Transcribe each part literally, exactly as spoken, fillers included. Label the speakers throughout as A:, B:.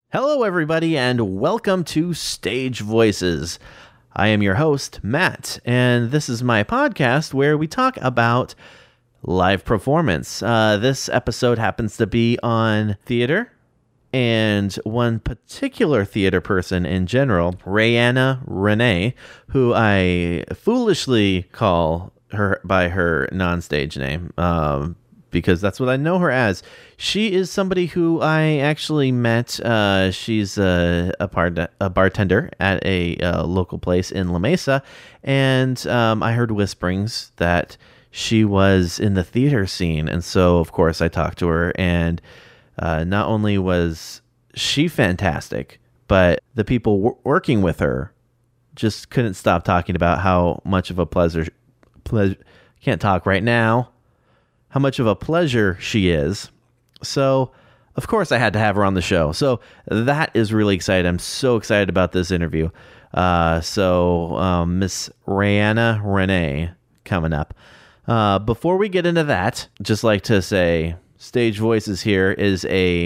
A: Hello, everybody, and welcome to Stage Voices. I am your host, Matt, and this is my podcast where we talk about live performance. Uh, this episode happens to be on theater, and one particular theater person in general, Rayanna Renee, who I foolishly call her by her non-stage name, um, because that's what I know her as. She is somebody who I actually met. Uh, she's a, a, part, a bartender at a uh, local place in La Mesa, and um, I heard whisperings that she was in the theater scene, and so, of course, I talked to her, and uh, not only was she fantastic, but the people w- working with her just couldn't stop talking about how much of a pleasure... Ple- can't talk right now. How much of a pleasure she is. So, of course, I had to have her on the show. So that is really exciting. I'm so excited about this interview. Uh, so, um, Miss Rayanna Renee coming up. Uh, before we get into that, just like to say, Stage Voices here is a,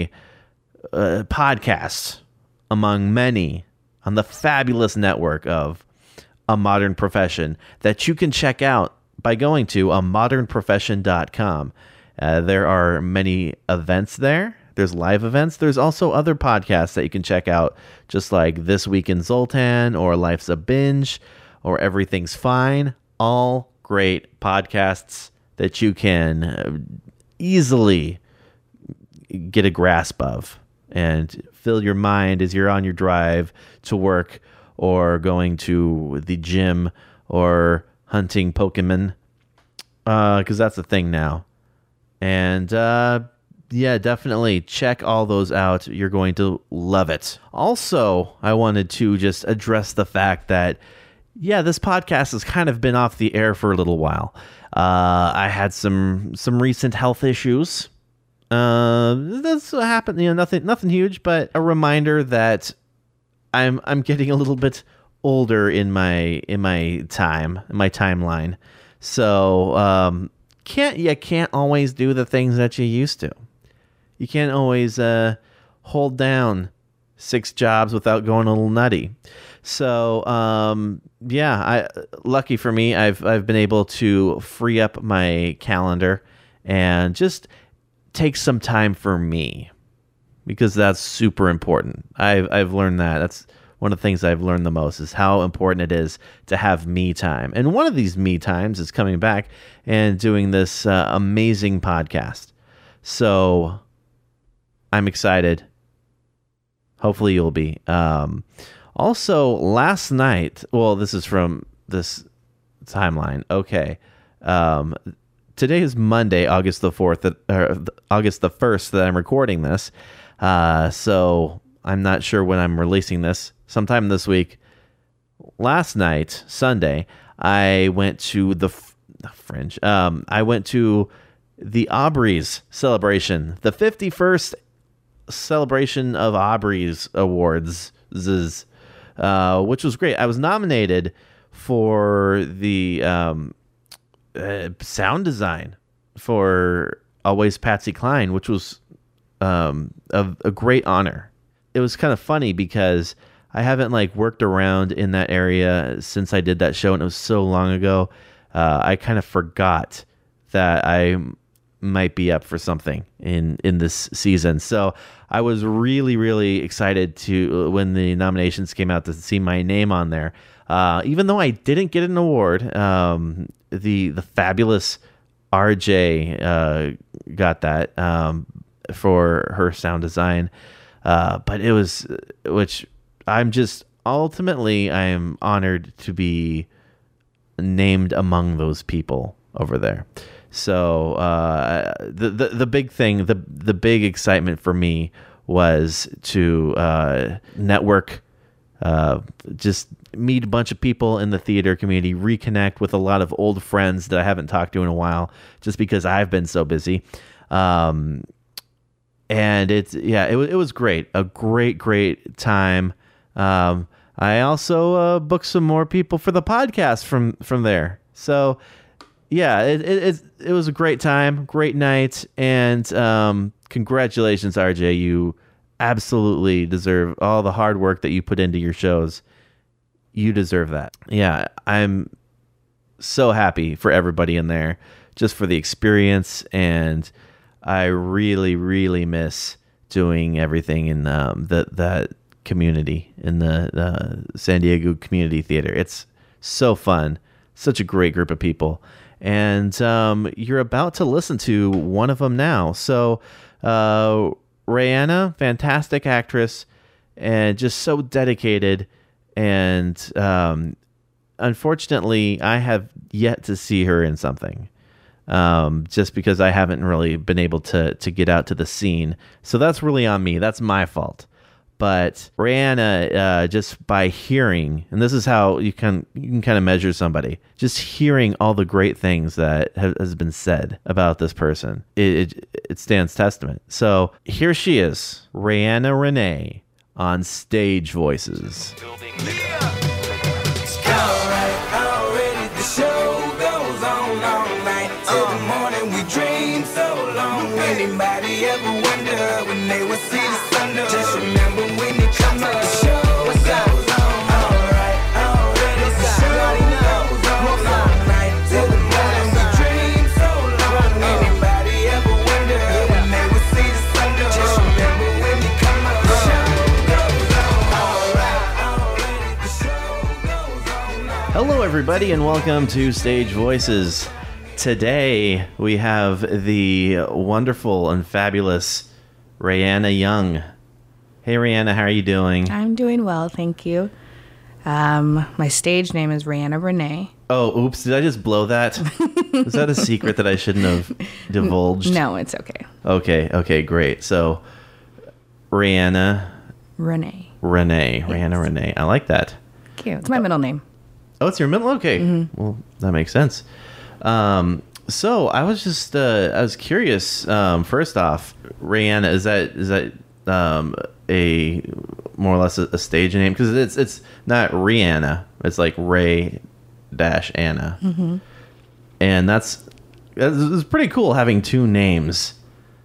A: a podcast among many on the fabulous network of A Modern Profession that you can check out by going to a modern profession dot com. Uh, there are many events there. There's live events. There's also other podcasts that you can check out, just like This Week in Zoltan or Life's a Binge or Everything's Fine. All great podcasts that you can easily get a grasp of and fill your mind as you're on your drive to work or going to the gym or hunting Pokemon, because uh, that's the thing now. And uh, yeah, definitely check all those out. You're going to love it. Also, I wanted to just address the fact that, yeah, this podcast has kind of been off the air for a little while. Uh, I had some some recent health issues. Uh, that's what happened. You know, nothing nothing huge, but a reminder that I'm I'm getting a little bit older in my in my time, in my timeline. So um, can't you can't always do the things that you used to. You can't always uh, hold down six jobs without going a little nutty. So um, yeah, I lucky for me, I've I've been able to free up my calendar and just take some time for me, because that's super important. I've I've learned that. That's one of the things I've learned the most, is how important it is to have me time. And one of these me times is coming back and doing this uh, amazing podcast. So I'm excited. Hopefully you'll be. Um, also, last night, well, this is from this timeline. Okay. Um, today is Monday, August the fourth, or August the first that I'm recording this. Uh, so I'm not sure when I'm releasing this. Sometime this week. Last night, Sunday, I went to the, the Fringe. Um, I went to the Aubrey's celebration, the fifty-first celebration of Aubrey's Awards, uh, which was great. I was nominated for the um, uh, sound design for Always Patsy Cline, which was um, a, a great honor. It was kind of funny because I haven't like worked around in that area since I did that show, and it was so long ago. Uh, I kind of forgot that I might be up for something in, in this season. So I was really, really excited to when the nominations came out to see my name on there. Uh, even though I didn't get an award, um, the the fabulous R J uh, got that um, for her sound design. Uh, but it was, which I'm just, ultimately, I am honored to be named among those people over there. So uh, the, the the big thing, the the big excitement for me was to uh, network, uh, just meet a bunch of people in the theater community, reconnect with a lot of old friends that I haven't talked to in a while, just because I've been so busy. Um, and it's, yeah, it was, it was great. A great, great time. Um, I also uh, booked some more people for the podcast from, from there. So yeah, it, it, it, it was a great time, great night. And um, congratulations, R J. You absolutely deserve all the hard work that you put into your shows. You deserve that. Yeah, I'm so happy for everybody in there, just for the experience, and I really, really miss doing everything in um, the, that community, in the uh, San Diego Community Theater. It's so fun, such a great group of people, and um, you're about to listen to one of them now. So, uh, Rihanna, fantastic actress, and just so dedicated. And um, unfortunately, I have yet to see her in something, um, just because I haven't really been able to to get out to the scene. So that's really on me. That's my fault. But Rihanna, uh, just by hearing, and this is how you can you can kind of measure somebody, just hearing all the great things that have, has been said about this person, it, it it stands testament. So here she is, Rihanna Renee, on Stage Voices.
B: Anybody ever wonder when they would see the sun? Just remember when it comes to the show, what goes on? Alright, already the show goes on all night till the morning. We dream so long. Anybody ever wonder when they would see the sun? Just remember when it comes to the show goes on. Alright, already the show goes on.
A: Hello, everybody, and welcome to Stage Voices. Today, we have the wonderful and fabulous Rihanna Young. Hey, Rihanna, how are you doing?
C: I'm doing well, thank you. Um, my stage name is Rihanna Renee.
A: Oh, oops, did I just blow that? Is that a secret that I shouldn't have divulged?
C: No, it's okay.
A: Okay, okay, great. So, Rihanna
C: Renee.
A: Renee.
C: Yes.
A: Rihanna Renee. I like that.
C: Thank you. It's my middle name.
A: Oh, it's your middle? Okay.
C: Mm-hmm.
A: Well, that makes sense. Um, so I was just, uh, I was curious, um, first off, Rihanna, is that, is that, um, a more or less a, a stage name? Cause it's, it's not Rihanna. It's like Ray dash Anna.
C: Mm-hmm.
A: And that's, it's pretty cool having two names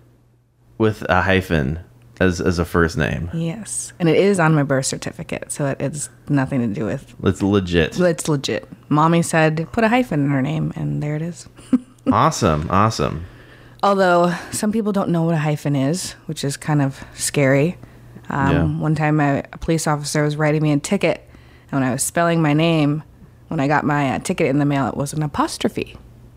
A: with a hyphen as, as a first name.
C: Yes. And it is on my birth certificate, so it, it's nothing to do with...
A: It's legit.
C: It's legit. Mommy said, put a hyphen in her name, and there it is.
A: Awesome. Awesome.
C: Although, some people don't know what a hyphen is, which is kind of scary. Um,
A: Yeah.
C: One time, my, a police officer was writing me a ticket, and when I was spelling my name, when I got my uh, ticket in the mail, it was an apostrophe.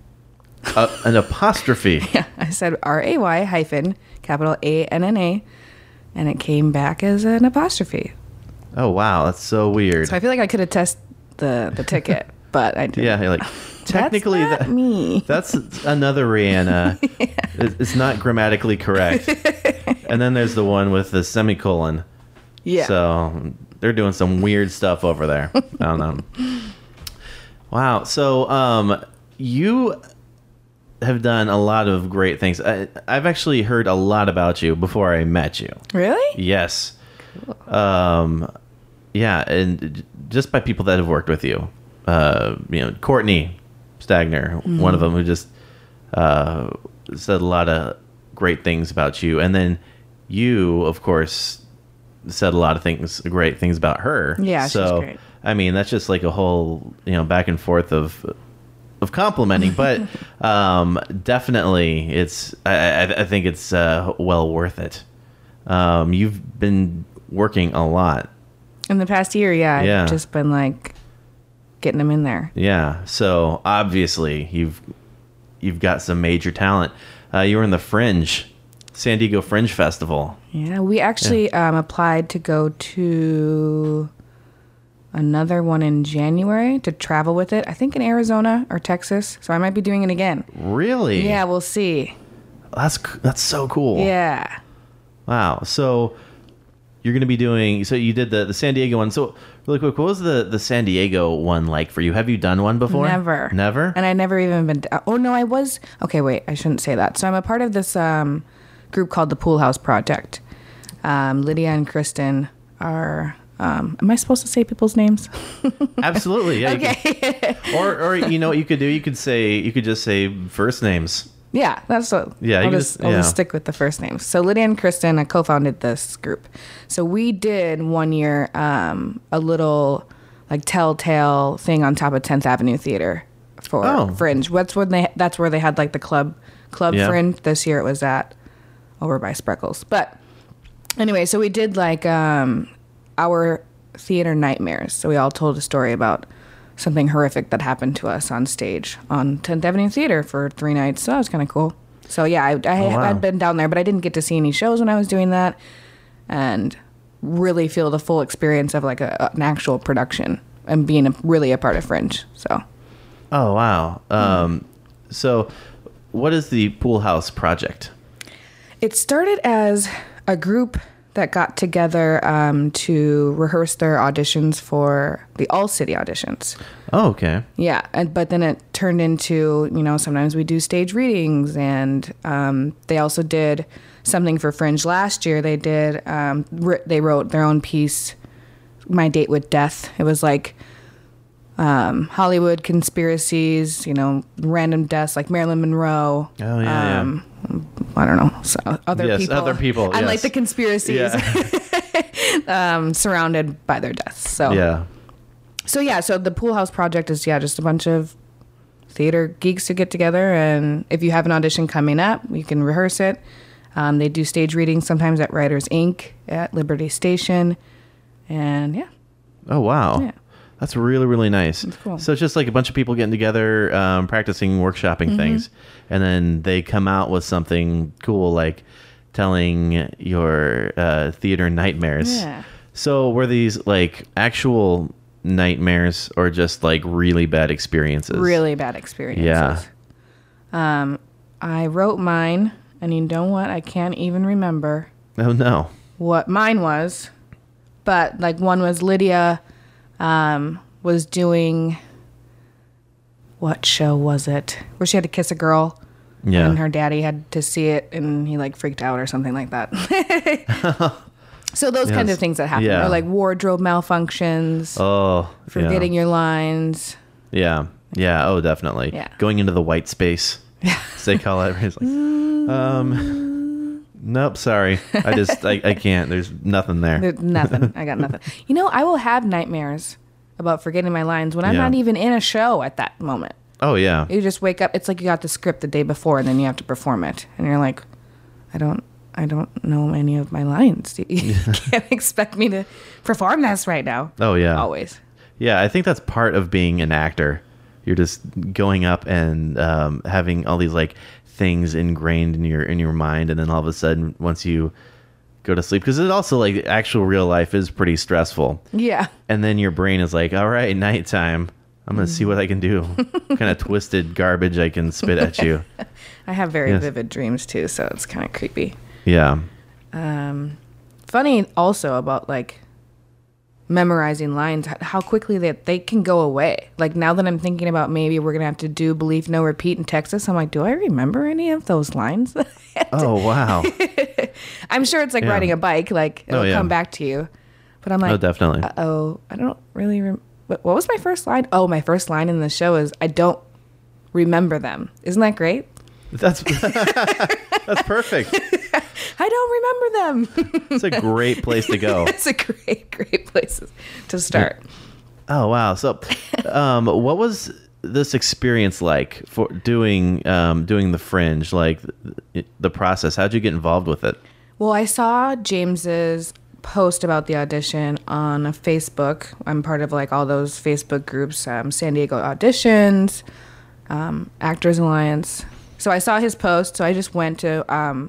A: Uh, an apostrophe.
C: Yeah, I said R A Y hyphen, capital A N N A, and it came back as an apostrophe.
A: Oh, wow. That's so weird.
C: So I feel like I could attest the, the ticket, but I didn't.
A: Yeah, you're like, technically,
C: That's not
A: that,
C: me.
A: that's another Rihanna. Yeah. It- It's not grammatically correct. And then there's the one with the semicolon.
C: Yeah.
A: So they're doing some weird stuff over there. I don't know. Wow. So um, you have done a lot of great things. I, I've actually heard a lot about you before I met you.
C: Really?
A: Yes. Um, yeah, and just by people that have worked with you. Uh, you know, Courtney Stagner,
C: Mm-hmm.
A: one of them, who just uh, said a lot of great things about you. And then you, of course, said a lot of things, great things about her.
C: Yeah, she's
A: so,
C: great.
A: I mean, that's just like a whole, you know, back and forth of of complimenting, but um, definitely it's, I, I, I think it's uh, well worth it. Um, you've been working a lot.
C: In the past year, yeah,
A: Yeah.
C: I've just been like getting them in there.
A: Yeah. So obviously you've, you've got some major talent. Uh, you were in the Fringe, San Diego Fringe Festival.
C: Yeah, we actually Um, applied to go to another one in January to travel with it. I think in Arizona or Texas. So I might be doing it again.
A: Really?
C: Yeah, we'll see.
A: That's, c- that's so cool.
C: Yeah.
A: Wow. So you're going to be doing, so you did the, the San Diego one. So really quick, what was the, the San Diego one like for you? Have you done one before?
C: Never.
A: Never?
C: And I never even been. To, oh no, I was. Okay, wait. I shouldn't say that. So I'm a part of this um, group called the Pool House Project. Um, Lydia and Kristen are. Um, am I supposed to say people's names?
A: Absolutely. Yeah. you
C: Okay.
A: could- or, or you know what you could do? You could say, you could just say first names.
C: Yeah, that's what.
A: Yeah,
C: I'll
A: you
C: just,
A: just-
C: I'll
A: yeah.
C: just stick with the first names. So Lydia and Kristen, I co-founded this group. So we did one year um, a little like telltale thing on top of tenth Avenue Theater for
A: Oh.
C: Fringe. That's when they. That's where they had like the club club
A: Yeah.
C: Fringe. This year it was at over by Spreckles. But anyway, so we did like um, our theater nightmares. So we all told a story about something horrific that happened to us on stage on tenth Avenue Theater for three nights. So that was kind of cool. So yeah, I, I
A: Oh, wow.
C: had been down there, but I didn't get to see any shows when I was doing that, and really feel the full experience of like a, an actual production and being a, really a part of Fringe. So
A: Oh, wow. Um, so what is the Pool House Project?
C: it started as a group that got together um, to rehearse their auditions for the All City auditions.
A: Oh, okay.
C: Yeah, and but then it turned into, you know, sometimes we do stage readings, and um, they also did something for Fringe last year. They did, um, ri- they wrote their own piece, My Date with Death. It was like um, Hollywood conspiracies, you know, random deaths like Marilyn Monroe.
A: Oh, yeah,
C: um, I don't know, so other
A: Yes,
C: people.
A: other people,
C: And like
A: yes.
C: the conspiracies
A: Yeah.
C: um, surrounded by their deaths. So
A: yeah.
C: so yeah, so the Pool House Project is yeah just a bunch of theater geeks to get together, and if you have an audition coming up, you can rehearse it. Um, they do stage readings sometimes at Writers Incorporated at Liberty Station, and yeah,
A: Oh, wow.
C: Yeah.
A: That's really, really nice.
C: cool.
A: So it's just like a bunch of people getting together, um, practicing, workshopping
C: Mm-hmm.
A: things, and then they come out with something cool, like telling your uh, theater nightmares.
C: Yeah.
A: So were these like actual nightmares or just like really bad experiences?
C: really bad experiences.
A: Yeah.
C: Um, I wrote mine, and you know what? I can't even remember
A: Oh, no.
C: what mine was, but like one was Lydia um, was doing, what show was it? Where she had to kiss a girl,
A: Yeah.
C: and her daddy had to see it, and he like freaked out or something like that. So those kinds
A: Yes.
C: of things that happen,
A: Yeah.
C: or like wardrobe malfunctions,
A: Oh,
C: forgetting
A: yeah.
C: your lines.
A: Yeah. Yeah. Oh, definitely.
C: Yeah.
A: Going into the white space. As they call it. It's like, um, nope, sorry. I just, I, I can't. There's nothing there.
C: There's nothing. I got nothing. You know, I will have nightmares about forgetting my lines when I'm
A: Yeah.
C: not even in a show at that moment.
A: Oh, yeah.
C: You just wake up. It's like you got the script the day before, and then you have to perform it, and you're like, I don't, I don't know any of my lines. You can't expect me to perform this right now.
A: Oh, yeah.
C: Always.
A: Yeah, I think that's part of being an actor. You're just going up and um, having all these like things ingrained in your in your mind, and then all of a sudden, once you go to sleep, because it also like actual real life is pretty stressful,
C: Yeah.
A: and then your brain is like, all right, nighttime. I'm gonna see what I can do. What kind of twisted garbage I can spit at you.
C: I have very
A: Yes.
C: vivid dreams too, so it's kind of creepy.
A: Yeah.
C: Um, funny also about like memorizing lines, h- how quickly that they can go away. Like now that I'm thinking about maybe we're gonna have to do Believe No Repeat in Texas, I'm like, do I remember any of those lines?
A: Oh, wow.
C: I'm sure it's like
A: Yeah.
C: riding a bike, like it'll
A: Oh, yeah.
C: come back to you. But I'm like,
A: Oh, definitely.
C: oh, I don't really. Rem- what, what was my first line? Oh, my first line in the show is I don't remember them. Isn't that great?
A: That's that's perfect.
C: I don't remember them.
A: It's a great place to go.
C: It's a great, great place to start.
A: Oh, wow. So, um, what was this experience like for doing um, doing the Fringe? Like the, the process? How'd you get involved with it?
C: Well, I saw James's post about the audition on Facebook. I'm part of like all those Facebook groups, um, San Diego Auditions, um, Actors Alliance. So I saw his post. So I just went to um,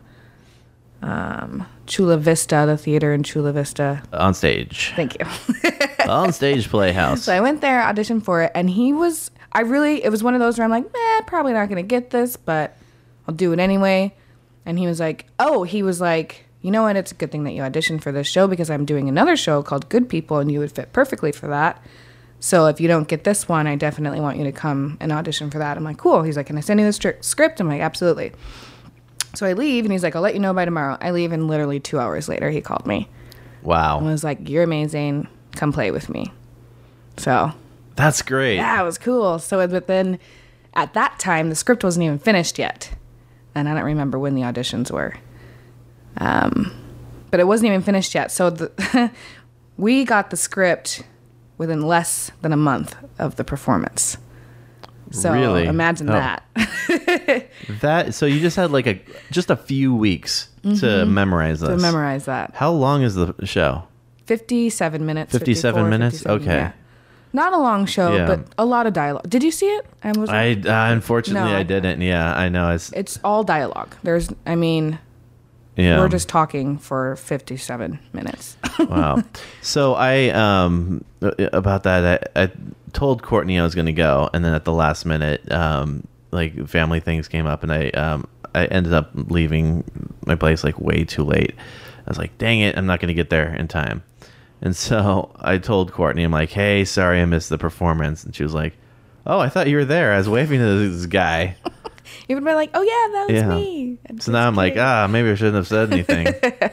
C: um, Chula Vista, the theater in Chula Vista.
A: On stage.
C: Thank you.
A: On stage Playhouse.
C: So I went there, auditioned for it, and he was, I really, it was one of those where I'm like, eh, probably not going to get this, but I'll do it anyway. And he was like, oh, he was like, you know what, it's a good thing that you auditioned for this show because I'm doing another show called Good People, and you would fit perfectly for that. So if you don't get this one, I definitely want you to come and audition for that. I'm like, cool. He's like, can I send you the stri- script? I'm like, absolutely. So I leave, and he's like, I'll let you know by tomorrow. I leave, and literally two hours later, he called me and
A: Wow.
C: was like, you're amazing. Come play with me. So
A: That's great.
C: yeah, it was cool. So, but then at that time, the script wasn't even finished yet. and I don't remember when the auditions were. Um, but it wasn't even finished yet. So the we got the script within less than a month of the performance. So
A: Really?
C: imagine
A: Oh.
C: that.
A: That so you just had like a just a few weeks to memorize this.
C: To memorize that.
A: How long is the show?
C: fifty-seven minutes.
A: fifty-seven
C: fifty-four,
A: minutes?
C: fifty-seven,
A: Okay.
C: yeah. Not a long show,
A: Yeah.
C: but a lot of dialogue. Did you see it? I was.
A: I uh, unfortunately
C: No,
A: I
C: I-
A: didn't. Yeah, I know. It's
C: It's all dialogue. There's. I mean,
A: yeah.
C: we're just talking for fifty-seven minutes.
A: Wow. So I um about that I, I told Courtney I was going to go, and then at the last minute, um like family things came up, and I um I ended up leaving my place like way too late. I was like, dang it, I'm not going to get there in time. And so I told Courtney, I'm like, hey, sorry I missed the performance, and she was like, oh, I thought you were there. I was waving to this guy.
C: You would be like, oh yeah, that was
A: Yeah.
C: me. And
A: So now I'm like, ah, maybe I shouldn't have said anything.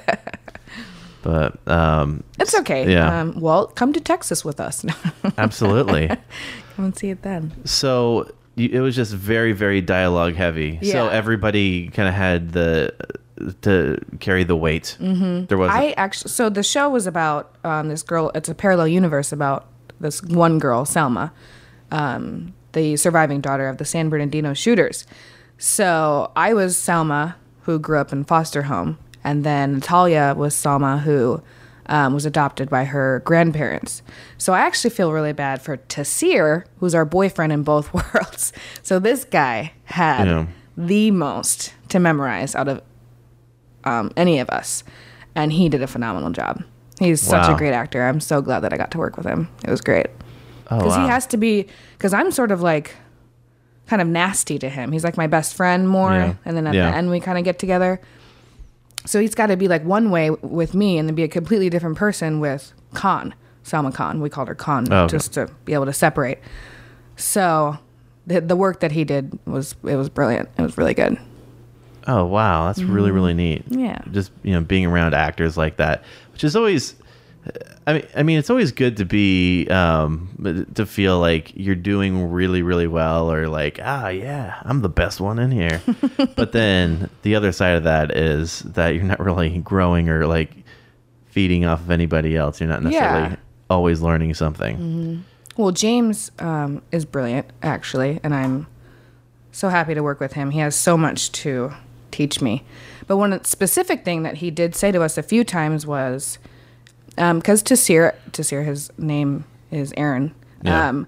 A: But um,
C: it's okay.
A: Yeah.
C: Um, well, come to Texas with us.
A: absolutely.
C: Come and see it then.
A: So you, it was just very, very dialogue heavy. So
C: Yeah.
A: everybody kind of had the to carry the weight. Mm-hmm. There was
C: I actually, so the show was about um, this girl. It's a parallel universe about this one girl, Selma, um, the surviving daughter of the San Bernardino shooters. So I was Selma, who grew up in foster home, and then Natalia was Selma, who um, was adopted by her grandparents. So I actually feel really bad for Tassir, who's our boyfriend in both worlds. So this guy had
A: Yeah.
C: the most to memorize out of um, any of us, and he did a phenomenal job. He's such
A: Wow.
C: a great actor. I'm so glad that I got to work with him. It was great
A: oh,
C: because
A: wow.
C: he has to be. Because I'm sort of like kind of nasty to him. He's like my best friend more,
A: Yeah.
C: and then at
A: Yeah.
C: the end we kind of get together. So he's got to be like one way with me, and then be a completely different person with Khan, Salma Khan. We called her Khan
A: Oh, okay.
C: just to be able to separate. So the the work that he did was it was brilliant. It was really good.
A: Oh wow, that's really really neat.
C: Mm-hmm. Yeah.
A: Just you know being around actors like that, which is always. I mean, I mean, it's always good to be um, to feel like you're doing really, really well, or like, ah, yeah, I'm the best one in here. But then the other side of that is that you're not really growing or like feeding off of anybody else. You're not necessarily
C: Yeah.
A: always learning something.
C: Well, James um, is brilliant, actually, and I'm so happy to work with him. He has so much to teach me. But one specific thing that he did say to us a few times was, because um, Tassir, Tassir, his name is Aaron,
A: Yeah.
C: um,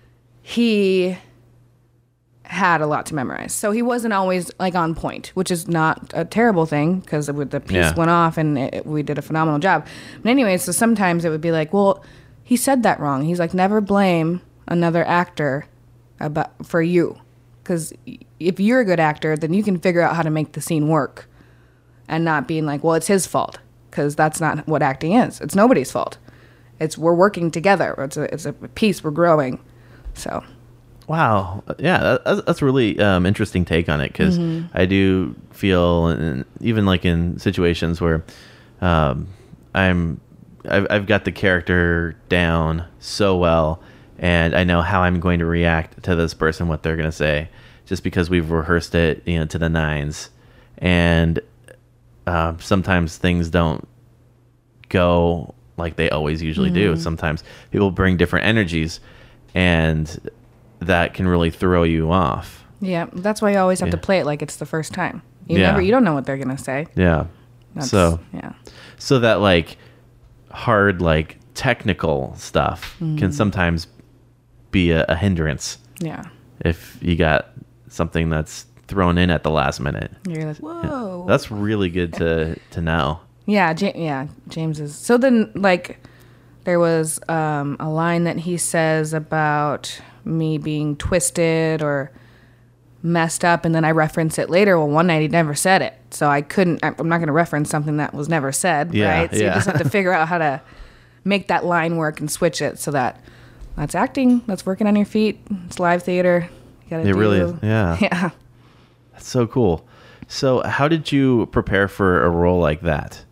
C: he had a lot to memorize. So he wasn't always like on point, which is not a terrible thing because the piece
A: Yeah.
C: went off and it, we did a phenomenal job. But anyway, so sometimes it would be like, well, he said that wrong. He's like, never blame another actor about for you, because if you're a good actor, then you can figure out how to make the scene work, and not being like, well, it's his fault, because that's not what acting is. It's nobody's fault. It's we're working together. It's a it's a piece. We're growing. So.
A: Wow, yeah, that, that's- that's a really um, interesting take on it because I do feel, and even like in situations where um, I'm, I've, I've got the character down so well, and I know how I'm going to react to this person, what they're going to say, just because we've rehearsed it, you know, to the nines, and uh, sometimes things don't go like they always usually do. Sometimes people bring different energies, and that can really throw you off.
C: Yeah, that's why you always have to
A: Yeah.
C: play it like it's the first time. You
A: Yeah.
C: never, you don't know what they're gonna say.
A: Yeah.
C: That's,
A: so
C: yeah,
A: so that like hard like technical stuff
C: Mm-hmm.
A: can sometimes be a, a hindrance
C: yeah.
A: if you got something that's thrown in at the last minute.
C: You're like, whoa.
A: That's really good to to know.
C: Yeah, ja- yeah. James is. So then, like, there was um, a line that he says about me being twisted or messed up, and then I reference it later. Well, one night he never said it, so I couldn't. I- I'm not going to reference something that was never said,
A: Yeah,
C: right? So
A: yeah.
C: you just have to figure out how to make that line work and switch it so that that's acting. That's working on your feet. It's live theater. You gotta
A: It
C: do,
A: really is. Yeah.
C: Yeah.
A: That's so cool. So how did you prepare for a role like that?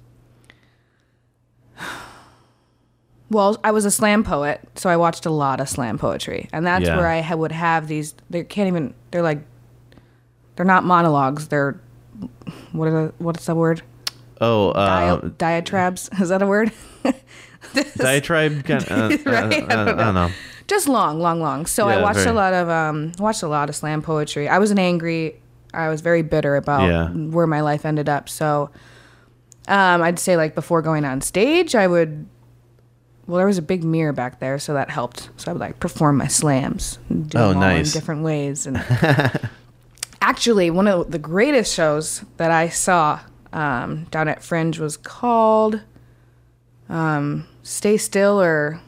C: Well, I was a slam poet, so I watched a lot of slam poetry, and that's
A: Yeah.
C: where I ha- would have these. They can't even. They're like, they're not monologues. They're what are the, what's the word?
A: Oh, uh,
C: Dia- diatribes. Is that a word?
A: diatribe. Kind of, uh,
C: Right?
A: uh,
C: I
A: uh,
C: don't
A: I don't
C: know.
A: know.
C: Just long, long, long. So I
A: Yeah,
C: watched
A: very-
C: a lot of um, watched a lot of slam poetry. I was an angry. I was very bitter about
A: Yeah.
C: where my life ended up. So um, I'd say like before going on stage, I would. Well, there was a big mirror back there, so that helped. So I would like perform my slams, and do
A: Oh,
C: them all
A: nice.
C: in different ways. And actually, one of the greatest shows that I saw um, down at Fringe was called um, "Stay Still" or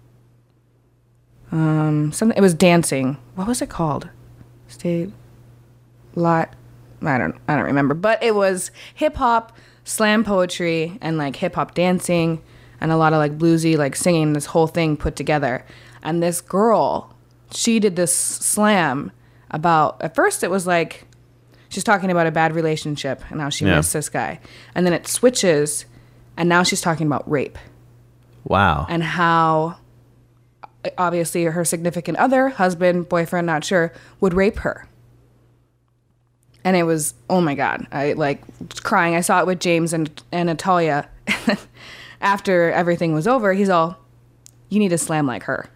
C: um, something. It was dancing. What was it called? Stay. Lot. I don't. I don't remember. But it was hip hop, slam poetry, and like hip hop dancing, and a lot of like bluesy like singing. This whole thing put together. And this girl, she did this slam about. At first, it was like she's talking about a bad relationship and how she
A: Yeah.
C: missed this guy, and then it switches, and now she's talking about rape
A: Wow.
C: and how obviously her significant other, husband, boyfriend, not sure, would rape her. And it was, oh my God, I like was crying. I saw it with James and, and Natalia. After everything was over, he's all, you need to slam like her.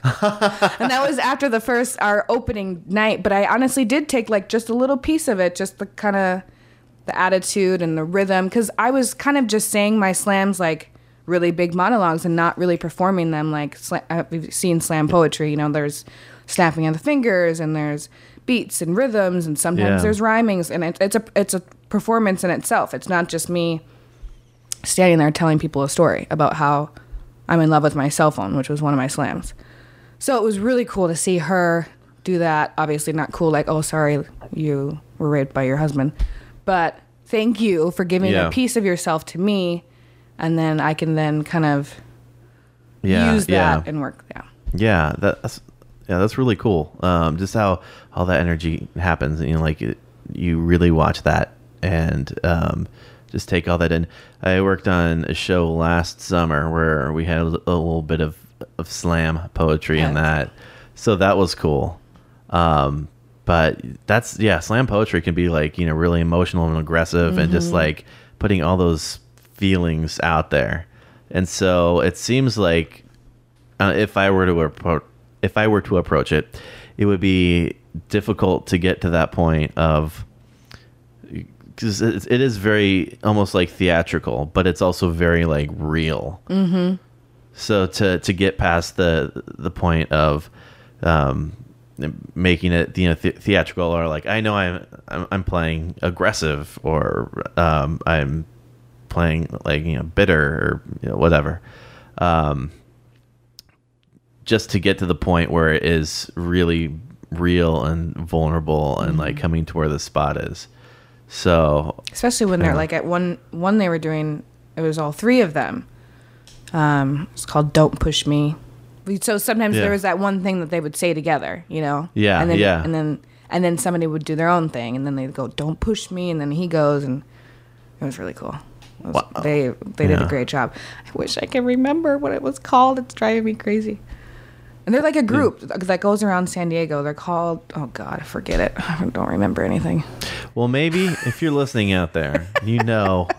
C: And that was after the first, our opening night. But I honestly did take like just a little piece of it, just the kind of the attitude and the rhythm. Because I was kind of just saying my slams like really big monologues and not really performing them like sla- I've seen slam poetry. You know, there's snapping of the fingers and there's beats and rhythms and sometimes
A: Yeah.
C: there's rhymings, and it, it's a it's a performance in itself. It's not just me standing there telling people a story about how I'm in love with my cell phone, which was one of my slams. So it was really cool to see her do that. Obviously not cool like, oh, sorry, you were raped by your husband, but thank you for giving
A: Yeah.
C: a piece of yourself to me, and then I can then kind of
A: Yeah.
C: use that
A: yeah.
C: and work. Yeah.
A: Yeah, that's yeah, that's really cool. Um, just how all that energy happens, you know, like it, you really watch that and um, just take all that in. I worked on a show last summer where we had a, a little bit of of slam poetry in
C: Yeah.
A: that, so that was cool. Um, but that's yeah, slam poetry can be like, you know, really emotional and aggressive and just like putting all those feelings out there. And so it seems like uh, if I were to appro- if I were to approach it, it would be difficult to get to that point of, because it, it is very almost like theatrical, but it's also very like real. Mm-hmm. So to to get past the the point of um, making it, you know, th- theatrical, or like I know I'm I'm, I'm playing aggressive, or um, I'm playing like, you know, bitter, or you know, whatever. Um, just to get to the point where it is really real and vulnerable and like coming to where the spot is. So
C: Especially when they're
A: Yeah.
C: like at one one they were doing, it was all three of them. Um, it's called "Don't Push Me." So sometimes
A: Yeah.
C: there was that one thing that they would say together, you know.
A: Yeah,
C: and then,
A: yeah.
C: And then and then somebody would do their own thing, and then they'd go, "Don't push me," and then he goes, and it was really cool. It was-
A: Wow.
C: They they did
A: Yeah.
C: a great job. I wish I could remember what it was called. It's driving me crazy. And they're like a group that goes around San Diego. They're called, oh God, I forget it. I don't remember anything.
A: well, maybe if you're listening out there, you know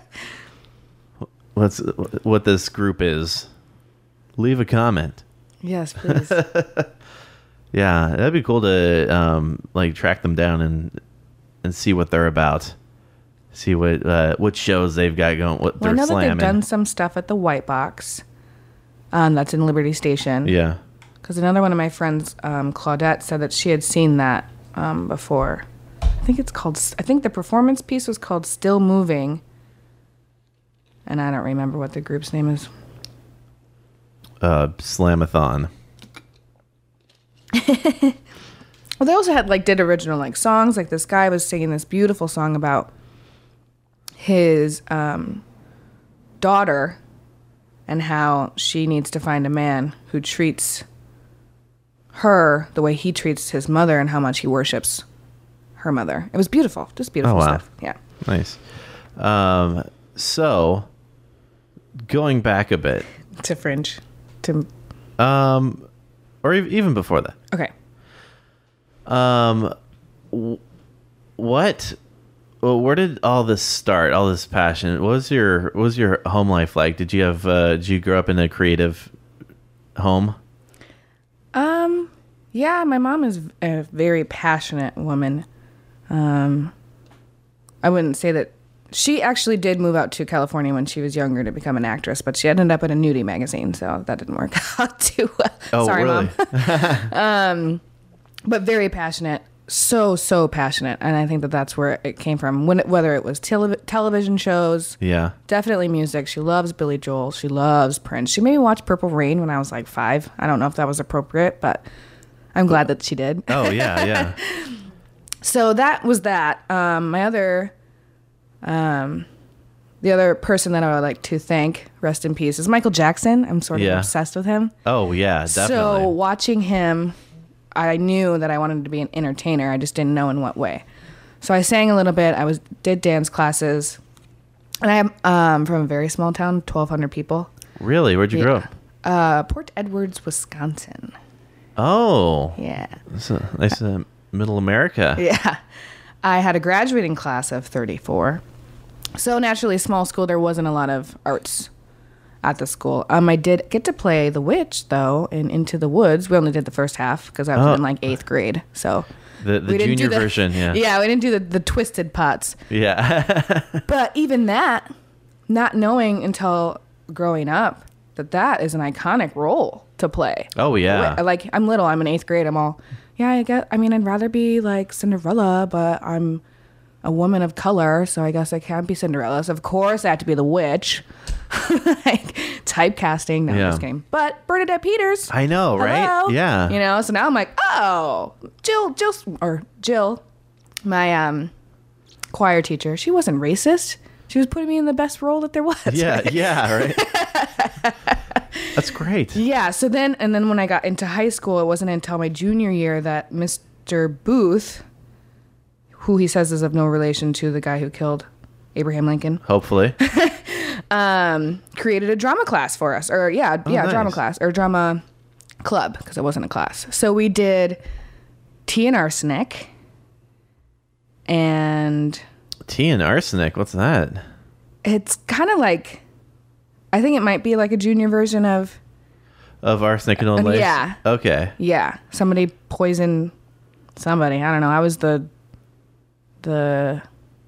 A: what's what this group is. Leave a comment.
C: Yes, please.
A: Yeah, that'd be cool to um, like track them down and and see what they're about. See what uh, what shows they've got going. What
C: Well, I
A: they're
C: know that
A: slamming.
C: they've done some stuff at the White Box. Um, that's in Liberty Station.
A: Yeah.
C: Because another one of my friends, um, Claudette, said that she had seen that um, before. I think it's called. I think the performance piece was called "Still Moving," and I don't remember what the group's name is.
A: Uh, Slamathon.
C: Well, they also had like did original like songs. Like this guy was singing this beautiful song about his um, daughter and how she needs to find a man who treats her the way he treats his mother, and how much he worships her mother. It was beautiful, just beautiful
A: Oh, wow.
C: stuff. Yeah.
A: Nice. Um, so going back a bit,
C: To Fringe. To
A: um, or e- even before that,
C: okay.
A: um, w- what well, where did all this start? All this passion. What was your what was your home life like? Did you have uh, did you grow up in a creative home?
C: Um, yeah, my mom is a very passionate woman. Um, I wouldn't say that she actually did move out to California when she was younger to become an actress, but she ended up in a nudie magazine, so that didn't work out too well.
A: Oh,
C: Sorry,
A: really?
C: Mom. um, but very passionate, so so passionate, and I think that that's where it came from. When it, whether it was tele- television shows,
A: Yeah.
C: definitely music. She loves Billy Joel. She loves Prince. She made me watch Purple Rain when I was like five. I don't know if that was appropriate, but I'm glad that she did.
A: Oh yeah, yeah.
C: So that was that. Um, my other, um, the other person that I would like to thank, rest in peace, is Michael Jackson. I'm sort of
A: Yeah.
C: obsessed with him.
A: Oh yeah, definitely.
C: So watching him, I knew that I wanted to be an entertainer. I just didn't know in what way. So I sang a little bit. I was did dance classes, and I am um, from a very small town, twelve hundred people.
A: Really? Where'd you grow up?
C: Uh, Port Edwards, Wisconsin.
A: Oh,
C: Yeah.
A: that's a nice uh, middle America.
C: Yeah. I had a graduating class of thirty-four. So naturally, small school, there wasn't a lot of arts at the school. Um, I did get to play The Witch, though, in Into the Woods. We only did the first half because I was
A: Oh.
C: in like eighth grade. So
A: The the
C: we didn't do
A: junior
C: the-
A: version, yeah.
C: Yeah, we didn't do the, the twisted pots.
A: Yeah.
C: But even that, not knowing until growing up that that is an iconic role to play.
A: Oh yeah.
C: Like, I'm little, I'm in eighth grade, I'm all, yeah, I get, I mean, I'd rather be like Cinderella, but I'm a woman of color, so I guess I can't be Cinderella. So of course I have to be the witch. Like, typecasting. No,
A: Yeah.
C: I'm just kidding. But Bernadette Peters.
A: I know, right?
C: Hello.
A: Yeah.
C: You know, so now I'm like, oh, Jill, Jill, or Jill, my um, choir teacher, she wasn't racist. She was putting me in the best role that there was.
A: Yeah,
C: right?
A: yeah, right. That's great.
C: Yeah. So then, and then when I got into high school, it wasn't until my junior year that Mister Booth, who he says is of no relation to the guy who killed Abraham Lincoln,
A: Hopefully.
C: um, created a drama class for us. Or yeah,
A: Oh,
C: yeah, drama
A: nice.
C: class or drama club, because it wasn't a class. So we did Tea and Arsenic and
A: Tea and arsenic. What's that?
C: it's kind of like, I think it might be like a junior version of,
A: Of arsenic and old lace?
C: yeah.
A: Okay.
C: yeah, somebody poisoned somebody. I don't know. I was the the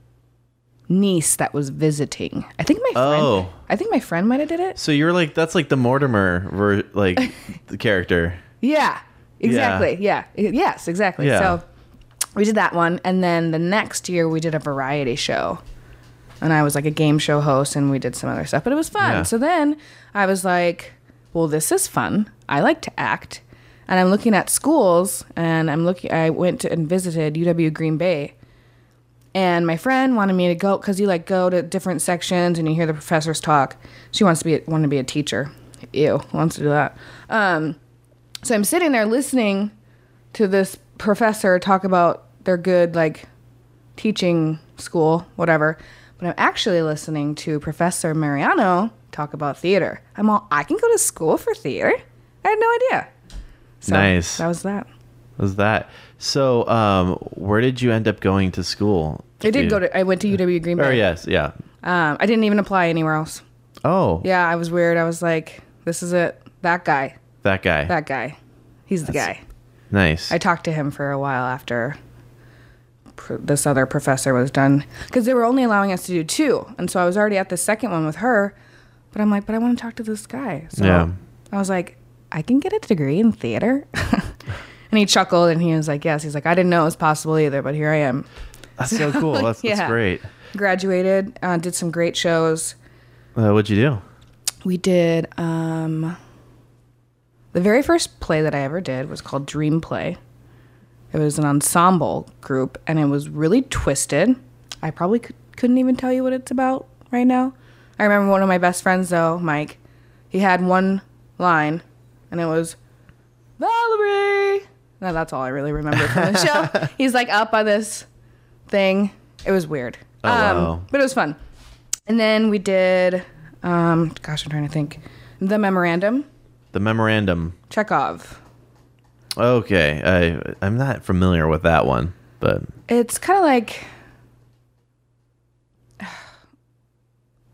C: niece that was visiting. I think my friend.
A: Oh.
C: I think my friend might have did it.
A: So you're like that's like the Mortimer ver- like the character.
C: Yeah, exactly. Yeah. Yes, exactly.
A: Yeah.
C: So we did that one, and then the next year we did a variety show, and I was like a game show host, and we did some other stuff, but it was fun.
A: Yeah.
C: So then I was like, well, this is fun. I like to act, and I'm looking at schools, and I'm looking. I went to and visited U W Green Bay, and my friend wanted me to go because you like go to different sections and you hear the professors talk. She wants to be wanted to be a teacher. Ew, who wants to do that? Um, so I'm sitting there listening to this professor talk about their good like teaching school, whatever. But I'm actually listening to Professor Mariano talk about theater. I'm all, I can go to school for theater? I had no idea. So
A: Nice.
C: That was that.
A: Was that? So, um, where did you end up going to school?
C: I did go to. I went to U W Green Bay.
A: Oh yes, yeah.
C: Um, I didn't even apply anywhere else.
A: Oh,
C: Yeah, I was weird. I was like, this is it. That guy.
A: that guy.
C: That guy. He's the
A: That's-
C: guy.
A: Nice.
C: I talked to him for a while after pr- this other professor was done because they were only allowing us to do two, and so I was already at the second one with her. But I'm like, but I want to talk to this guy. So
A: Yeah.
C: I was like, I can get a degree in theater. And he chuckled and he was like, yes. He's like, I didn't know it was possible either, but here I am.
A: That's so cool. That's, that's
C: Yeah.
A: great.
C: Graduated, uh, did some great shows.
A: Uh, what'd you do?
C: We did um, the very first play that I ever did was called Dream Play. It was an ensemble group, and it was really twisted. I probably could, couldn't even tell you what it's about right now. I remember one of my best friends, though, Mike. He had one line, and it was, Valerie! No, that's all I really remember from the show. He's like up on this thing. It was weird.
A: Oh,
C: um,
A: wow.
C: But it was fun. And then we did, um, gosh, I'm trying to think. The Memorandum,
A: The memorandum.
C: Chekhov.
A: Okay, I I'm not familiar with that one, but
C: It's kind of like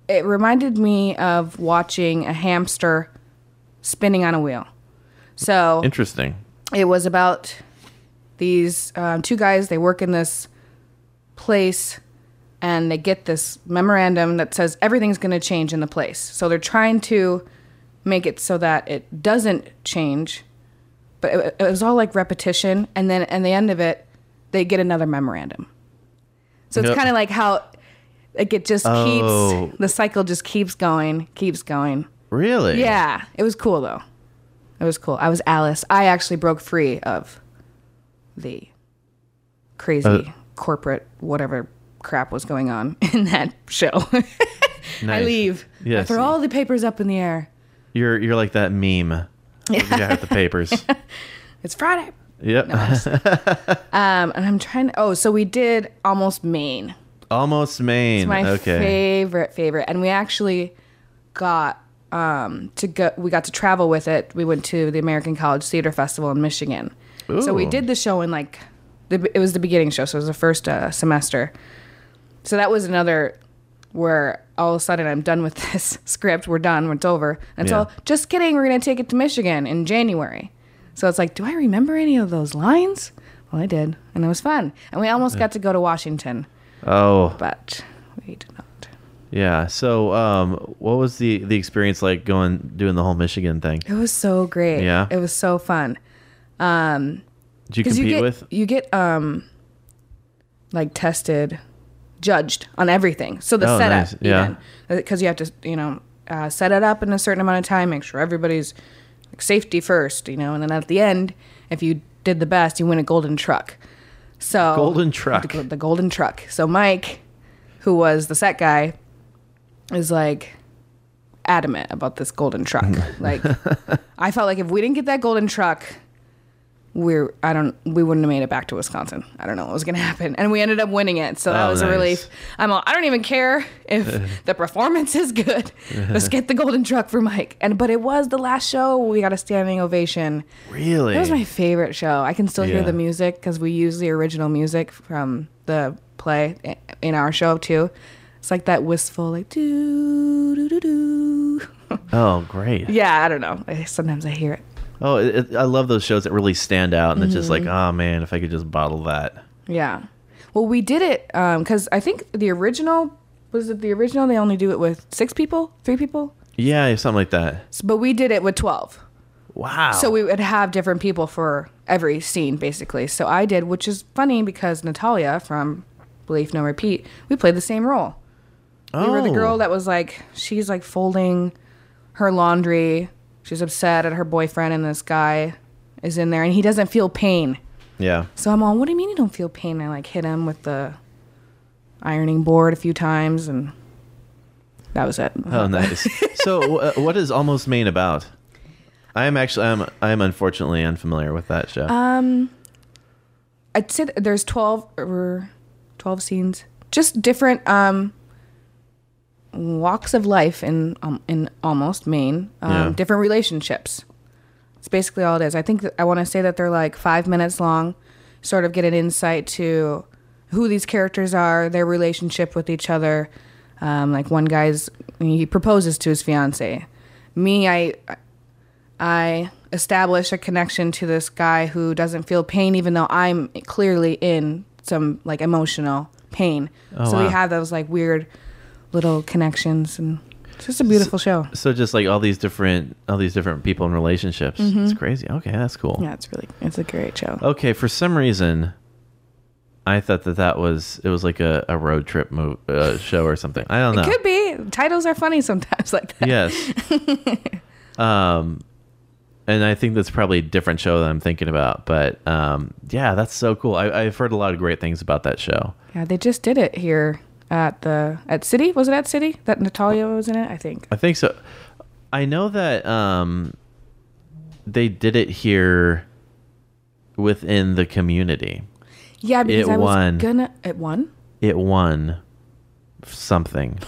C: it reminded me of watching a hamster spinning on a wheel. So
A: Interesting.
C: it was about these um, two guys. They work in this place, and they get this memorandum that says everything's going to change in the place. So they're trying to make it so that it doesn't change, but it, it was all like repetition. And then at the end of it, they get another memorandum. So it's
A: Yep.
C: kind of like how like it just
A: Oh.
C: keeps, the cycle just keeps going, keeps going.
A: Really?
C: Yeah, it was cool though. It was cool. I was Alice. I actually broke free of the crazy
A: Uh,
C: corporate whatever crap was going on in that show. I
A: Nice.
C: leave. I
A: Yes.
C: throw all the papers up in the air.
A: You're you're like that meme. Yeah. The guy with the papers.
C: It's Friday.
A: Yep.
C: Um, and I'm trying to. Oh, so we did Almost Maine.
A: Almost Maine.
C: It's my
A: okay.
C: favorite, favorite. And we actually got um, to go. We got to travel with it. We went to the American College Theater Festival in Michigan. So we
A: Ooh.
C: did the show in like, the, it was the beginning show, so it was the first uh, semester. So that was another where all of a sudden I'm done with this script. We're done. It's over. And
A: Yeah.
C: so, just kidding. We're gonna take it to Michigan in January. So it's like, do I remember any of those lines? Well, I did, and it was fun. And we almost got to go to Washington,
A: Oh.
C: but we did not.
A: Yeah. So, um, what was the the experience like going doing the whole Michigan thing?
C: It was so great.
A: Yeah?
C: It was so fun. Um,
A: Did you
C: because
A: compete
C: you get
A: with?
C: you get um like tested, judged on everything. So the
A: Oh,
C: setup,
A: nice. Yeah.
C: because you have to, you know, uh, set it up in a certain amount of time, make sure everybody's like, safety first, you know, and then at the end, if you did the best, you win a golden truck. So
A: Golden truck.
C: the, the golden truck. So Mike, who was the set guy, is like adamant about this golden truck. Like, I felt like if we didn't get that golden truck, we're I don't we wouldn't have made it back to Wisconsin. I don't know what was gonna happen, and we ended up winning it. So that
A: Oh,
C: was
A: nice.
C: a relief. I'm all, I don't even care if the performance is good. Let's get the golden truck for Mike. And but it was the last show. We got a standing ovation.
A: Really?
C: It was my favorite show. I can still hear
A: Yeah.
C: the music because we use the original music from the play i- in our show too. It's like that wistful, like doo doo doo doo.
A: Oh, great.
C: Yeah, I don't know. I, sometimes I hear it.
A: Oh, it, it- I love those shows that really stand out, and it's just like,
C: Mm-hmm.
A: oh man, if I could just bottle that.
C: Yeah. Well, we did it because I think the original was it the original. They only do it with six people, three people,
A: Yeah, something like that.
C: S- but we did it with twelve.
A: Wow.
C: So we would have different people for every scene, basically. So I did, which is funny because Natalia from Belief No Repeat, we played the same role. We were the
A: Oh.
C: girl that was like, she's like folding her laundry. She's upset at her boyfriend, and this guy is in there, and he doesn't feel pain.
A: Yeah.
C: So I'm all, what do you mean you don't feel pain? I like hit him with the ironing board a few times, and that was it.
A: Oh, nice. So, uh, what is Almost Maine about? I am actually, I'm, I'm unfortunately unfamiliar with that show.
C: Um, I'd say that there's twelve or twelve scenes, just different um walks of life in um, in Almost Maine, um,
A: Yeah.
C: different relationships. It's basically all it is. I think that I want to say that they're like five minutes long, sort of get an insight to who these characters are, their relationship with each other. Um, like one guy's, he proposes to his fiance. Me, I, I establish a connection to this guy who doesn't feel pain, even though I'm clearly in some like emotional pain.
A: Oh,
C: so
A: wow.
C: we have those like weird little connections, and it's just a beautiful show.
A: So just like all these different, all these different people in relationships. It's crazy. Okay, that's cool.
C: Mm-hmm. Yeah, it's really, it's a great show.
A: Okay, for some reason, I thought that that was it was like a, a road trip move, uh, show or something. I don't know.
C: It could be. Titles are funny sometimes like that.
A: Yes. um, and I think that's probably a different show that I'm thinking about. But um, yeah, that's so cool. I, I've heard a lot of great things about that show.
C: Yeah, they just did it here at the at City. Was it at City that Natalia was in it? I think.
A: I think so. I know that um, they did it here within the community.
C: Yeah, because
A: It
C: I was
A: won.
C: gonna. It won.
A: It won something.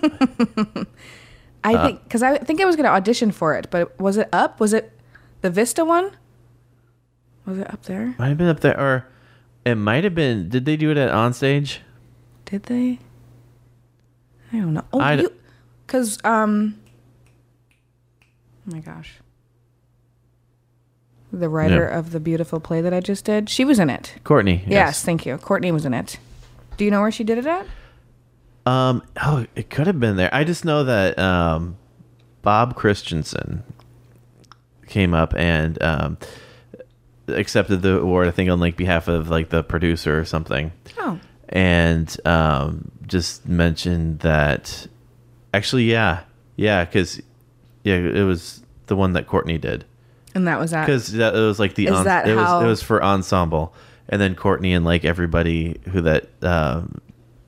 C: I
A: Uh,
C: think because I think I was gonna audition for it, but was it up? Was it the Vista one? Was it up there?
A: Might have been up there, or it might have been. Did they do it at Onstage?
C: Did they? I don't know. Oh,
A: I d-
C: you, Because, um, oh my gosh. The writer
A: Yeah.
C: of the beautiful play that I just did, she was in it.
A: Courtney.
C: Yes, thank you. Courtney was in it. Do you know where she did it at?
A: Um. Oh, it could have been there. I just know that um, Bob Christensen came up and um, accepted the award. I think on like behalf of like the producer or something.
C: Oh.
A: And um, just mentioned that. Actually, yeah, yeah, because yeah, it was the one that Courtney did.
C: And that was that.
A: Because it was like the
C: Is
A: on,
C: that
A: it was
C: how-
A: it was for ensemble, and then Courtney and like everybody who that um,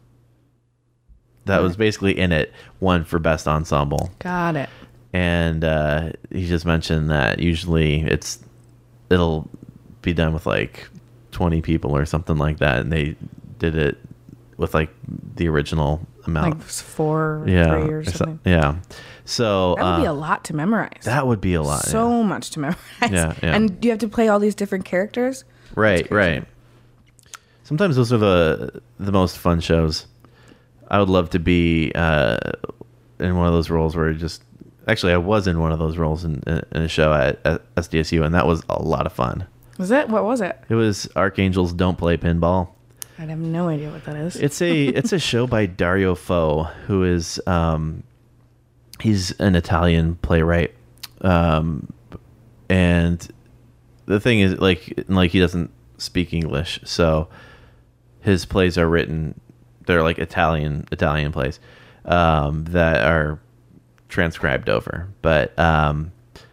A: that was basically in it won for best ensemble.
C: Got it.
A: And uh, he just mentioned that usually it's it'll be done with like twenty people or something like that, and they did it with like the original amount.
C: Like four, or
A: yeah,
C: three or
A: or so-
C: something.
A: yeah. So
C: That would be
A: uh,
C: a lot to memorize.
A: that would be a lot. yeah.
C: So much to memorize.
A: Yeah, yeah.
C: And you have to play all these different characters.
A: Right,
C: crazy.
A: right. Sometimes those are the the most fun shows. I would love to be uh, in one of those roles where just actually I was in one of those roles in, in, in a show at, at S D S U, and that was a lot of fun.
C: Was it? What was it?
A: It was Archangels Don't Play Pinball.
C: I have no idea what that is.
A: It's a it's a show by Dario Fo, who is um, he's an Italian playwright, um, and the thing is like like he doesn't speak English, so his plays are written. They're like Italian Italian plays um, that are transcribed over, but um,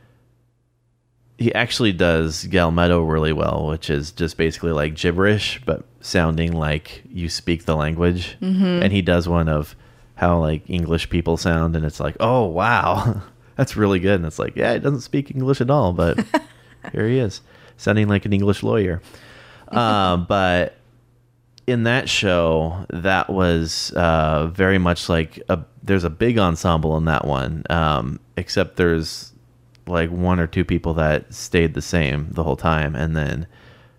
A: he actually does Galmetto really well, which is just basically like gibberish, but sounding like you speak the language. Mm-hmm. And he does one of how like English people sound, and it's like, oh wow, that's really good. And it's like, yeah, he doesn't speak English at all, but here he is, sounding like an English lawyer. Um, but in that show, that was uh, very much like a. There's a big ensemble in that one, um, except there's like one or two people that stayed the same the whole time, and then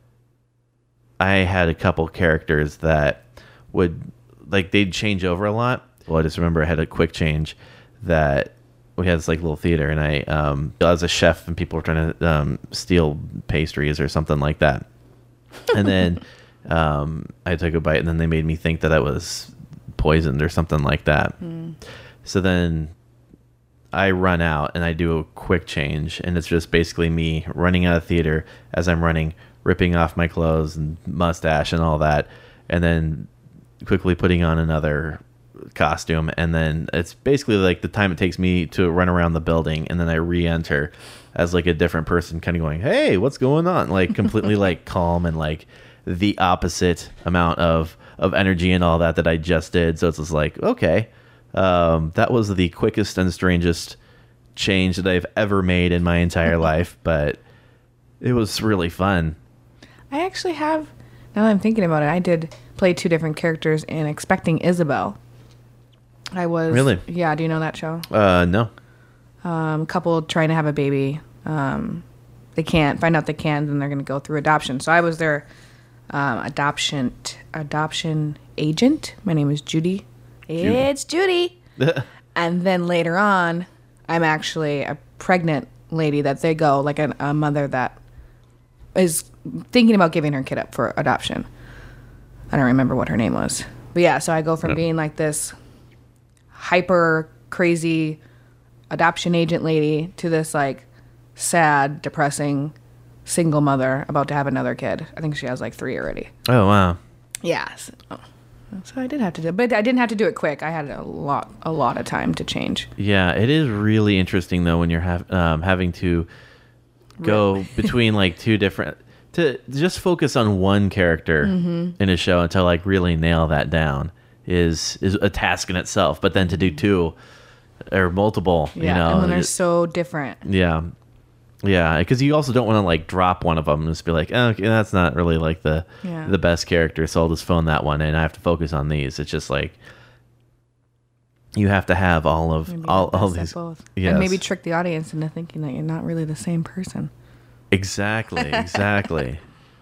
A: I had a couple characters that would like they'd change over a lot. Well, I just remember I had a quick change that we had this like little theater, and I um, I was a chef, and people were trying to um, steal pastries or something like that, and then. Um, I took a bite, and then they made me think that I was poisoned or something like that. Mm. So then I run out and I do a quick change, and it's just basically me running out of theater as I'm running, ripping off my clothes and mustache and all that, and then quickly putting on another costume. And then it's basically like the time it takes me to run around the building, and then I re-enter as like a different person, kind of going, "Hey, what's going on?" Like completely like calm and like the opposite amount of of energy and all that that I just did. So it's just like, okay, um, that was the quickest and strangest change that I've ever made in my entire life, but it was really fun.
C: I actually have, now that I'm thinking about it, I did play two different characters in Expecting Isabel. I was...
A: Really?
C: Yeah, do you know that show?
A: Uh, no.
C: Um, couple trying to have a baby. Um, they can't, find out they can, then they're going to go through adoption. So I was their um, adoption adoption agent. My name is Judy.
A: Judy.
C: It's Judy. And then later on, I'm actually a pregnant lady that they go, like a, a mother that is thinking about giving her kid up for adoption. I don't remember what her name was. But yeah, so I go from
A: Yep.
C: being like this hyper crazy adoption agent lady to this like sad, depressing single mother about to have another kid. I think she has like three already.
A: Oh, wow.
C: Yeah. So, so I did have to do it. But I didn't have to do it quick. I had a lot a lot of time to change.
A: Yeah, it is really interesting though when you're have, um, having to go between like two different to just focus on one character
C: Mm-hmm.
A: in a show and to like really nail that down is is a task in itself. But then to do two or multiple,
C: Yeah.
A: you know,
C: and when they're
A: it-
C: so different.
A: yeah, yeah, because you also don't want to like drop one of them and just be like, oh, okay, that's not really like the
C: Yeah.
A: the best character, so I'll just phone that one and I have to focus on these. It's just like you have to have all of
C: Maybe
A: all
C: the
A: all
C: best at
A: these.
C: both.
A: Yes.
C: And maybe trick the audience into thinking that you're not really the same person.
A: Exactly, exactly.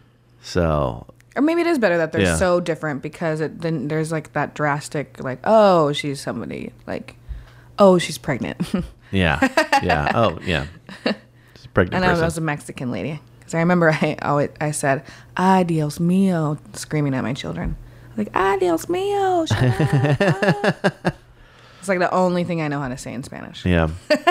A: So
C: Or maybe it is better that they're
A: Yeah.
C: so different because it, then there's like that drastic, like, oh, she's somebody like, oh, she's pregnant.
A: Yeah. Yeah. Oh, yeah. She's a pregnant
C: And I
A: person.
C: was a Mexican lady. Because I remember I always, I said, "Ay, Dios mío," screaming at my children. Like, "Ay, Dios mío." Shut up. Ah. It's like the only thing I know how to say in Spanish.
A: Yeah.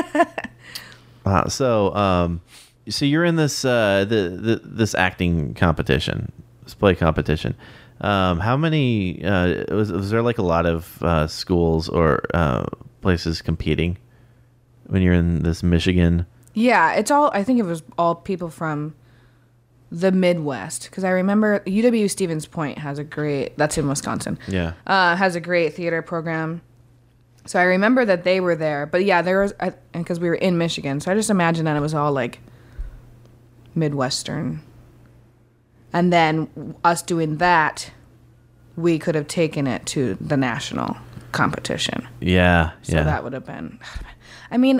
A: uh, so, um, so you're in this uh, the, the this acting competition, this play competition. Um, how many uh, was was there like a lot of uh, schools or uh, places competing when you're in this Michigan?
C: Yeah, it's all, I think it was all people from the Midwest. Because I remember U W Stevens Point has a great, that's in Wisconsin,
A: Yeah.
C: uh, has a great theater program. So I remember that they were there. But yeah, there was, because we were in Michigan. So I just imagine that it was all like Midwestern. And then us doing that, we could have taken it to the national competition.
A: Yeah.
C: So
A: yeah.
C: that would have been, I mean,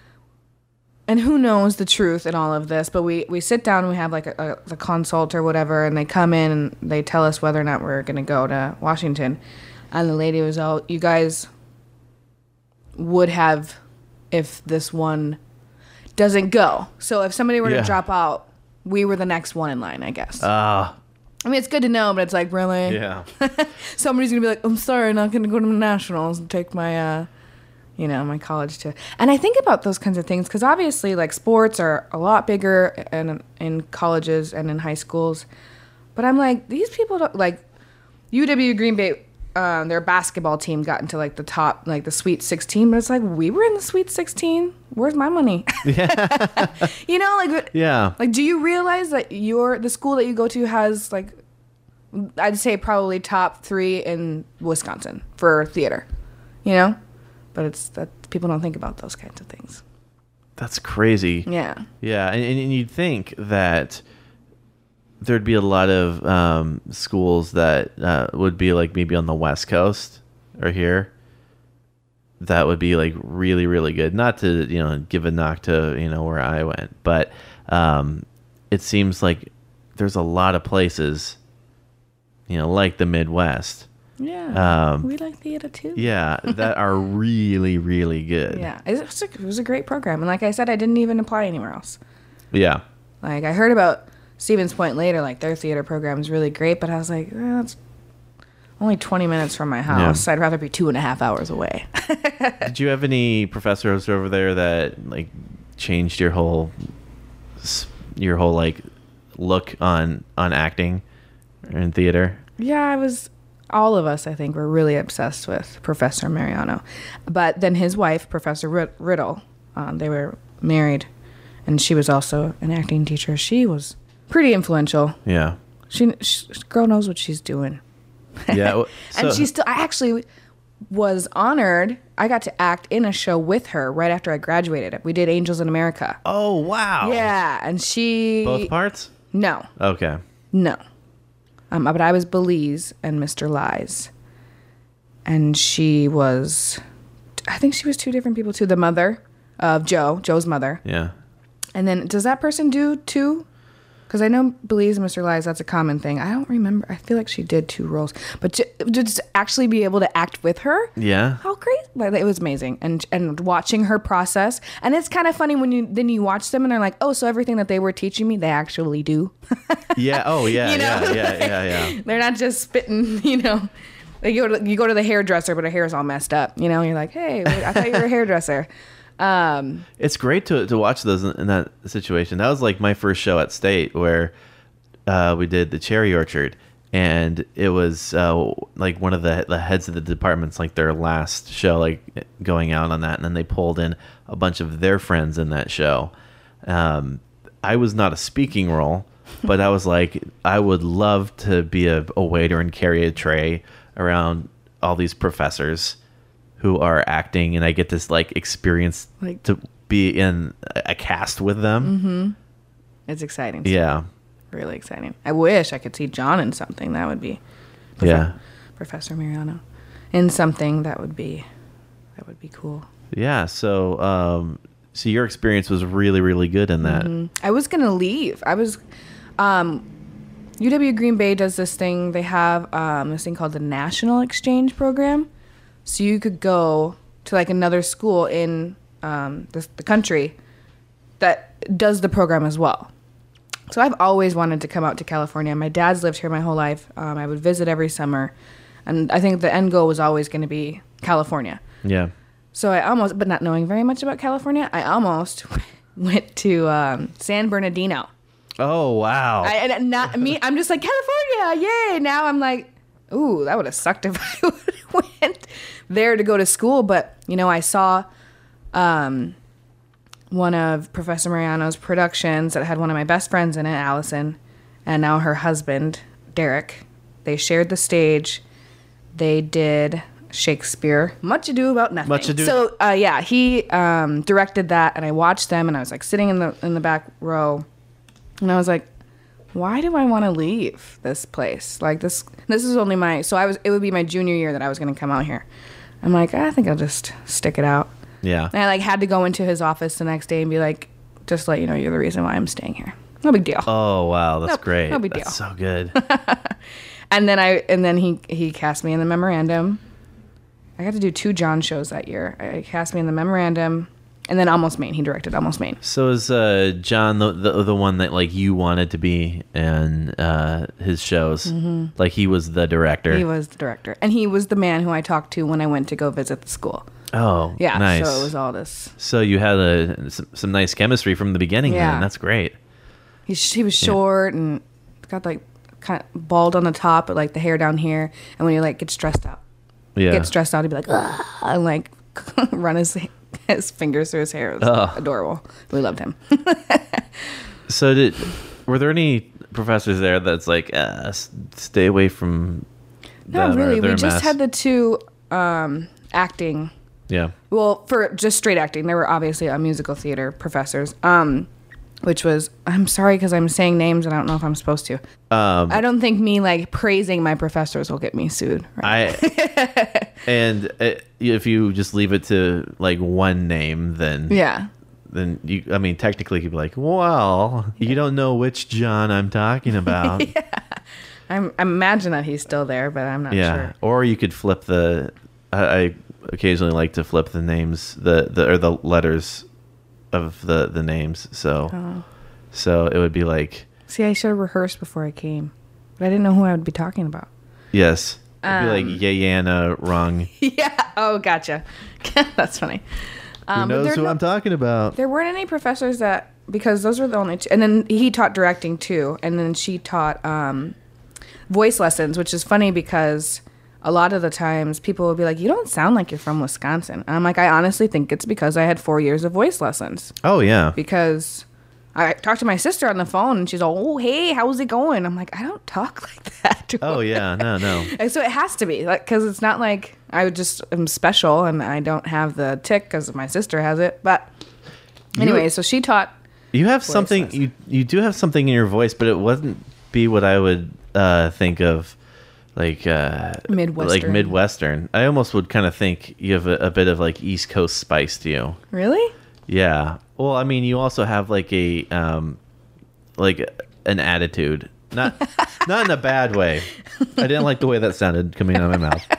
C: and who knows the truth in all of this, but we, we sit down, we have like a, a, a consult or whatever, and they come in and they tell us whether or not we're going to go to Washington. And the lady was all, "You guys would have if this one doesn't go. So if somebody were
A: Yeah.
C: to drop out, we were the next one in line, I guess."
A: Ah.
C: I mean, it's good to know, but it's like, really?
A: yeah.
C: Somebody's going to be like, "I'm sorry, I'm not going to go to the nationals and take my, uh, you know, my college to." And I think about those kinds of things because obviously, like, sports are a lot bigger in, in colleges and in high schools. But I'm like, these people, don't, like, U W Green Bay, um, their basketball team got into, like, the top, like, the Sweet sixteen. But it's like, we were in the Sweet sixteen. Where's my money? Yeah. You know, like,
A: Yeah.
C: like, do you realize that your the school that you go to has, like, I'd say probably top three in Wisconsin for theater, you know? But it's that people don't think about those kinds of things.
A: That's crazy.
C: Yeah.
A: Yeah, and, and you'd think that there'd be a lot of um, schools that uh, would be like maybe on the West Coast or here that would be like really, really good. Not to, you know, give a knock to, you know, where I went, but um, it seems like there's a lot of places, you know, like the Midwest.
C: Yeah.
A: Um,
C: we like theater too.
A: Yeah, that are really, really good.
C: Yeah. It was, a, it was a great program. And like I said, I didn't even apply anywhere else.
A: Yeah.
C: Like, I heard about Stevens Point later, like, their theater program is really great, but I was like, eh, that's only twenty minutes from my house.
A: Yeah.
C: I'd rather be two and a half hours away.
A: Did you have any professors over there that like changed your whole s- your whole like look on on acting or in theater?
C: Yeah, I was. All of us, I think, were really obsessed with Professor Mariano. But then his wife, Professor Rid- Riddle, um, they were married, and she was also an acting teacher. She was pretty influential.
A: Yeah.
C: She, she girl knows what she's doing.
A: Yeah. w-
C: And
A: so-
C: she still, I actually was honored. I got to act in a show with her right after I graduated. We did Angels in America.
A: Oh wow.
C: Yeah, and she.
A: Both parts?
C: No,
A: Okay.
C: no. Um, but I was Belize and Mister Lies. And she was, I think she was two different people too. The mother of Joe, Joe's mother.
A: Yeah.
C: And then, does that person do two? Because I know Belize and Mister Lies, that's a common thing. I don't remember. I feel like she did two roles. But to, just actually be able to act with her,
A: Yeah.
C: how great. Like, it was amazing. And and watching her process. And it's kind of funny when you then you watch them and they're like, oh, so everything that they were teaching me, they actually do.
A: Yeah. Oh yeah.
C: You know?
A: Yeah. Yeah. Yeah. Yeah.
C: They're not just spitting, you know. Like, you go to, you go to the hairdresser, but her hair's all messed up. You know, you're like, hey, wait, I thought you were a hairdresser. Um,
A: It's great to to watch those in, in that situation. That was like my first show at State where uh, we did the Cherry Orchard, and it was uh, like one of the the heads of the departments, like their last show, like going out on that, and then they pulled in a bunch of their friends in that show. Um, I was not a speaking role, but I was like, I would love to be a, a waiter and carry a tray around all these professors who are acting, and I get this like experience
C: Like-
A: to be in a cast with them.
C: it's exciting.
A: Yeah.
C: Really exciting. I wish I could see John in something. That would be.
A: Yeah.
C: Professor Mariano, in something that would be, that would be cool.
A: Yeah. So, um, so your experience was really, really good in that.
C: I was gonna leave. I was, um, U W Green Bay does this thing. They have um, this thing called the National Exchange Program. So you could go to like another school in um, the, the country that does the program as well. So I've always wanted to come out to California. My dad's lived here my whole life. Um, I would visit every summer. And I think the end goal was always going to be California.
A: Yeah.
C: So I almost, but not knowing very much about California, I almost went to um, San Bernardino.
A: Oh, wow.
C: I, and not me. I'm just like, California, yay! Now I'm like, ooh, that would have sucked if I would have went there to go to school. But you know, I saw um, one of Professor Mariano's productions that had one of my best friends in it, Allison, and now her husband, Derek. They shared the stage. They did Shakespeare, Much Ado About Nothing.
A: Much Ado.
C: So uh, yeah, he um, directed that, and I watched them, and I was like sitting in the in the back row. And I was like, why do I want to leave this place? Like this, this is only my, so I was, it would be my junior year that I was going to come out here. I'm like, I think I'll just stick it out.
A: Yeah.
C: And I like had to go into his office the next day and be like, just let you know, you're the reason why I'm staying here. No big deal.
A: Oh, wow. That's
C: No-
A: great.
C: no big
A: That's
C: deal.
A: so good.
C: And then I, and then he, he cast me in the memorandum. I got to do two John shows that year. I cast me in the memorandum and then Almost Maine. He directed Almost Maine.
A: So is uh, John the, the the one that like you wanted to be in uh, his shows? Mm-hmm. Like he was the director.
C: He was the director. And he was the man who I talked to when I went to go visit the school.
A: Oh,
C: Yeah,
A: nice.
C: so it was all this.
A: So you had a, some, some nice chemistry from the beginning.
C: Yeah.
A: Then that's great.
C: He he was short and got like kind of bald on the top, but like the hair down here. And when he like gets stressed out,
A: Yeah.
C: gets stressed out, he'd be like, "Ugh," and like run his his fingers through his hair. It was
A: Oh.
C: adorable. We loved him.
A: So did were there any professors there that's like uh, s- stay away from?
C: Not
A: them or
C: really. We
A: they're a
C: just
A: mess?
C: had the two um, acting.
A: Yeah.
C: Well, for just straight acting, there were obviously uh, musical theater professors. Um, which was, I'm sorry because I'm saying names and I don't know if I'm supposed to.
A: Um,
C: I don't think me like praising my professors will get me sued. Right?
A: I and uh, if you just leave it to like one name, then
C: Yeah.
A: then you. I mean, technically, you'd be like, well, you don't know which John I'm talking about.
C: I'm, I imagine that he's still there, but I'm not
A: Yeah,
C: sure.
A: or you could flip the. I, I occasionally like to flip the names, the, the or the letters of the the names. So,
C: Oh.
A: so it would be like
C: See, I should have rehearsed before I came, but I didn't know who I would be talking about.
A: yes, it'd be
C: Um,
A: like Yayana Rung.
C: Yeah. Oh, gotcha. That's funny.
A: Who
C: Um, but
A: knows
C: there,
A: who
C: no-
A: I'm talking about?
C: there weren't any professors that, because those were the only two. And then he taught directing too. And then she taught um, voice lessons, which is funny because a lot of the times people will be like, you don't sound like you're from Wisconsin. And I'm like, I honestly think it's because I had four years of voice lessons.
A: Oh yeah,
C: Because I talked to my sister on the phone and she's all, oh, hey, how's it going? I'm like, I don't talk like that.
A: oh yeah, no no.
C: And so it has to be, like, because it's not like I just am special and I don't have the tick because my sister has it. But anyway, so she taught.
A: You have something.
C: lessons.
A: You you do have something in your voice, but it wouldn't be what I would uh, think of, like uh,
C: Midwestern.
A: Like Midwestern. I almost would kind of think you have a, a bit of like East Coast spice to you.
C: Really?
A: Yeah. Well, I mean, you also have like a um, like an attitude, not not in a bad way. I didn't like the way that sounded coming out of my mouth,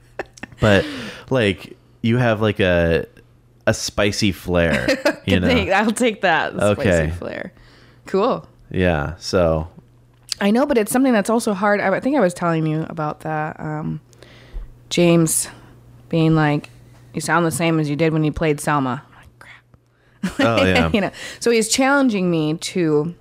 A: but like you have like a a spicy flair. You know.
C: Thank- I'll take that. The
A: Okay.
C: Spicy flair. Cool.
A: Yeah. So.
C: I know, but it's something that's also hard. I think I was telling you about that. Um, James being like, you sound the same as you did when you played Selma. I'm like, crap.
A: Oh yeah.
C: you know, so he's challenging me to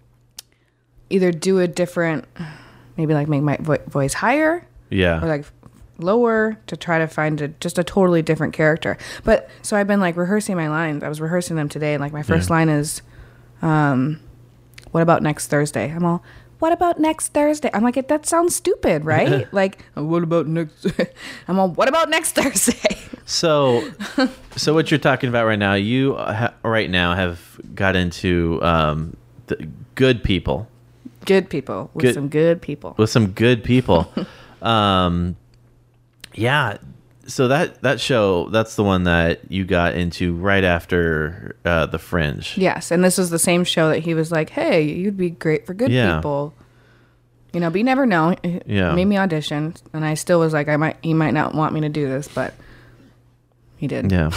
C: either do a different, maybe like make my vo- voice higher
A: Yeah.
C: or like lower to try to find a, just a totally different character. But so I've been like rehearsing my lines. I was rehearsing them today, and like my first
A: Yeah.
C: line is, um, "What about next Thursday?" I'm all, "What about next Thursday?" I'm like, that sounds stupid, right? Like, "Uh, what about next? I'm all, "What about next Thursday?"
A: So, so what you're talking about right now, you ha- right now have got into um, the good people
C: Good people with
A: Good-
C: some good people.
A: with some good people. um, yeah. So that that show, that's the one that you got into right after uh, the Fringe.
C: Yes, and this was the same show that he was like, "Hey, you'd be great for good
A: Yeah.
C: people." You know, but you never know. He
A: Yeah.
C: made me audition, and I still was like, "I might, he might not want me to do this," but he did.
A: Yeah.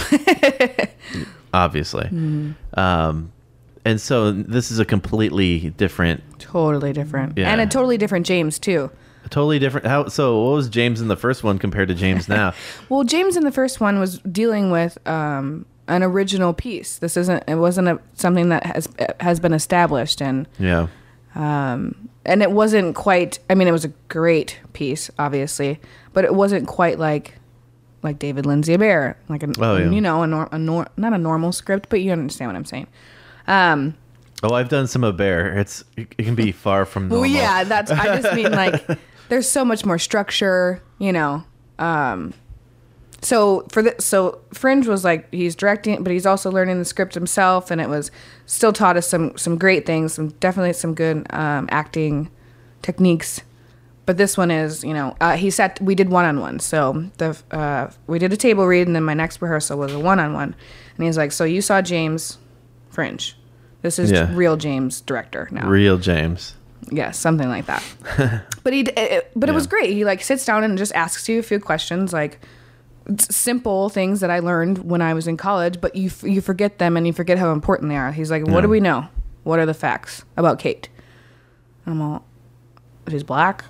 A: Obviously.
C: Mm-hmm.
A: Um, and so this is a completely different,
C: Totally different.
A: Yeah.
C: And a totally different James, too.
A: totally different. How, so what was James in the first one compared to James now?
C: Well, James in the first one was dealing with um, an original piece. This isn't, it wasn't a, something that has has been established. And
A: Yeah.
C: um, and it wasn't quite, I mean, it was a great piece, obviously, but it wasn't quite like like David Lindsay Bear, like, a,
A: Oh, yeah.
C: you know, a, nor, a nor, not a normal script, but you understand what I'm saying. Um,
A: Oh, I've done some of Bear. It's it can be far from normal.
C: Well, yeah, that's. I just mean like, there's so much more structure, you know. Um, so for the so Fringe was like he's directing, but he's also learning the script himself, and it was still taught us some some great things, some definitely some good um, acting techniques. But this one is, you know, uh, he sat. We did one on one, so the uh, we did a table read, and then my next rehearsal was a one on one, and he's like, so you saw James Fringe. This is
A: Yeah.
C: real James director now.
A: Real James.
C: Yeah, something like that. But he, it, but it was
A: Yeah.
C: great. He like sits down and just asks you a few questions, like s- simple things that I learned when I was in college, but you f- you forget them and you forget how important they are. He's like, "What
A: Yeah.
C: do we know? What are the facts about Kate?" I'm all, "She's black.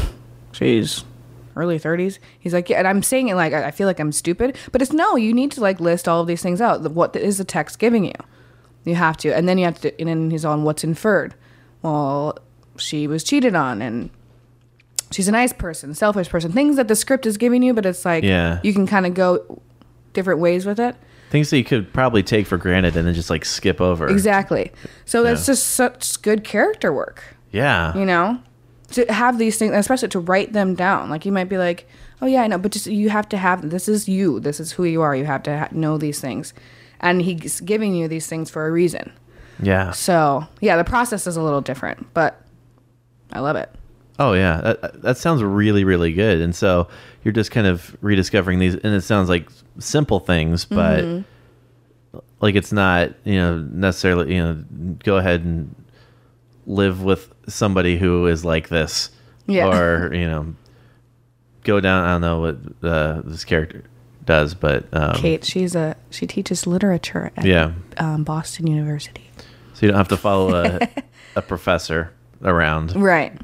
C: She's early thirties." He's like, "Yeah," and I'm saying it like I I feel like I'm stupid, but it's no. You need to like list all of these things out. What is the text giving you? You have to, and then you have to. And then he's on what's inferred. Well, she was cheated on, and she's a nice person, selfish person. Things that the script is giving you, but it's like
A: Yeah.
C: you can kind of go different ways with it.
A: Things that you could probably take for granted and then just like skip over.
C: Exactly. So that's
A: Yeah.
C: just such good character work,
A: Yeah.
C: you know, to have these things, especially to write them down. Like you might be like, "Oh yeah, I know," but just you have to have. This is you. This is who you are. You have to ha- know these things, and he's giving you these things for a reason.
A: Yeah.
C: So yeah, the process is a little different, but I love it.
A: Oh yeah, that, that sounds really really good. And so you're just kind of rediscovering these, and it sounds like simple things, but
C: Mm-hmm.
A: like it's not you know necessarily you know go ahead and live with somebody who is like this,
C: Yeah.
A: or you know go down. I don't know what uh, this character does, but um,
C: Kate, she's a she teaches literature at
A: yeah.
C: um, Boston University.
A: So you don't have to follow a, a professor around.
C: Right.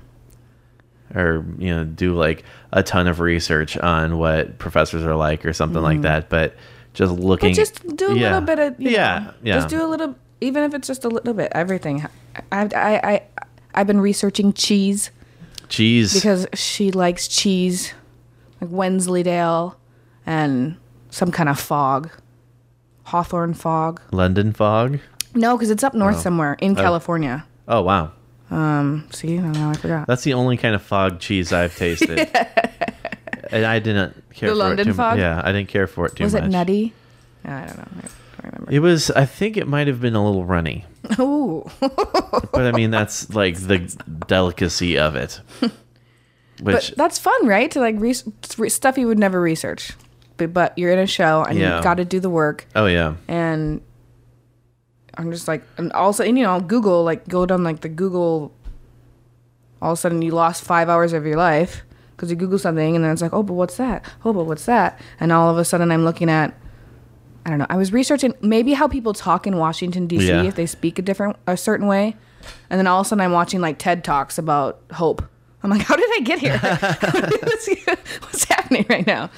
A: Or you know do like a ton of research on what professors are like or something like that, but just looking
C: Mm. But just do a
A: yeah.
C: little bit of you
A: yeah
C: know,
A: yeah
C: Just do a little, even if it's just a little bit. Everything. I I I I've been researching cheese
A: cheese
C: because she likes cheese, like Wensleydale, and some kind of fog, Hawthorne fog.
A: London fog.
C: No, because it's up north
A: Oh.
C: somewhere in California.
A: Oh wow,
C: Um. See, now I forgot.
A: that's the only kind of fog cheese I've tasted, and I didn't care
C: The
A: for
C: London
A: it too
C: fog?
A: much. Yeah, I didn't care for it too
C: Was
A: much.
C: it nutty? I don't know. I don't remember.
A: It was. I think it might have been a little runny,
C: Ooh.
A: but I mean that's like the delicacy of it. Which
C: But that's fun, right? To like re- stuff you would never research, but but you're in a show and
A: Yeah.
C: you got to do the work.
A: oh yeah
C: And I'm just like, and also, and you know, Google, like go down like the Google. All of a sudden, you lost five hours of your life because you Google something, and then it's like, oh, but what's that? Oh, but what's that? And all of a sudden, I'm looking at. I don't know. I was researching maybe how people talk in Washington D C
A: Yeah.
C: if they speak a different, a certain way, and then all of a sudden I'm watching like TED Talks about hope. I'm like, how did I get here? what's, what's happening right now?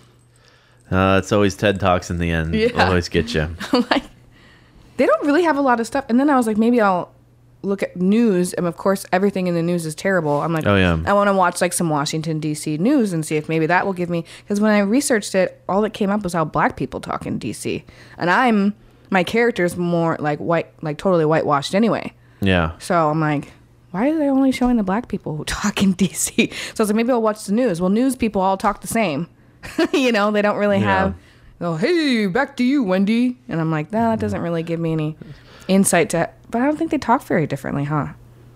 A: uh, it's always TED Talks in the end.
C: Yeah.
A: Always get you.
C: I'm like, they don't really have a lot of stuff. And then I was like, maybe I'll look at news, and of course, everything in the news is terrible. I'm like,
A: Oh, yeah.
C: I want to watch like some Washington D C news and see if maybe that will give me. Because when I researched it, all that came up was how black people talk in D C, and I'm my character's more like white, like totally whitewashed anyway.
A: Yeah.
C: So I'm like, why are they only showing the black people who talk in D C? So I was like, maybe I'll watch the news. Well, news people all talk the same. You know, they don't really
A: Yeah.
C: have, oh, hey, back to you, Wendy. And I'm like, nah, that doesn't really give me any insight to, but I don't think they talk very differently, huh?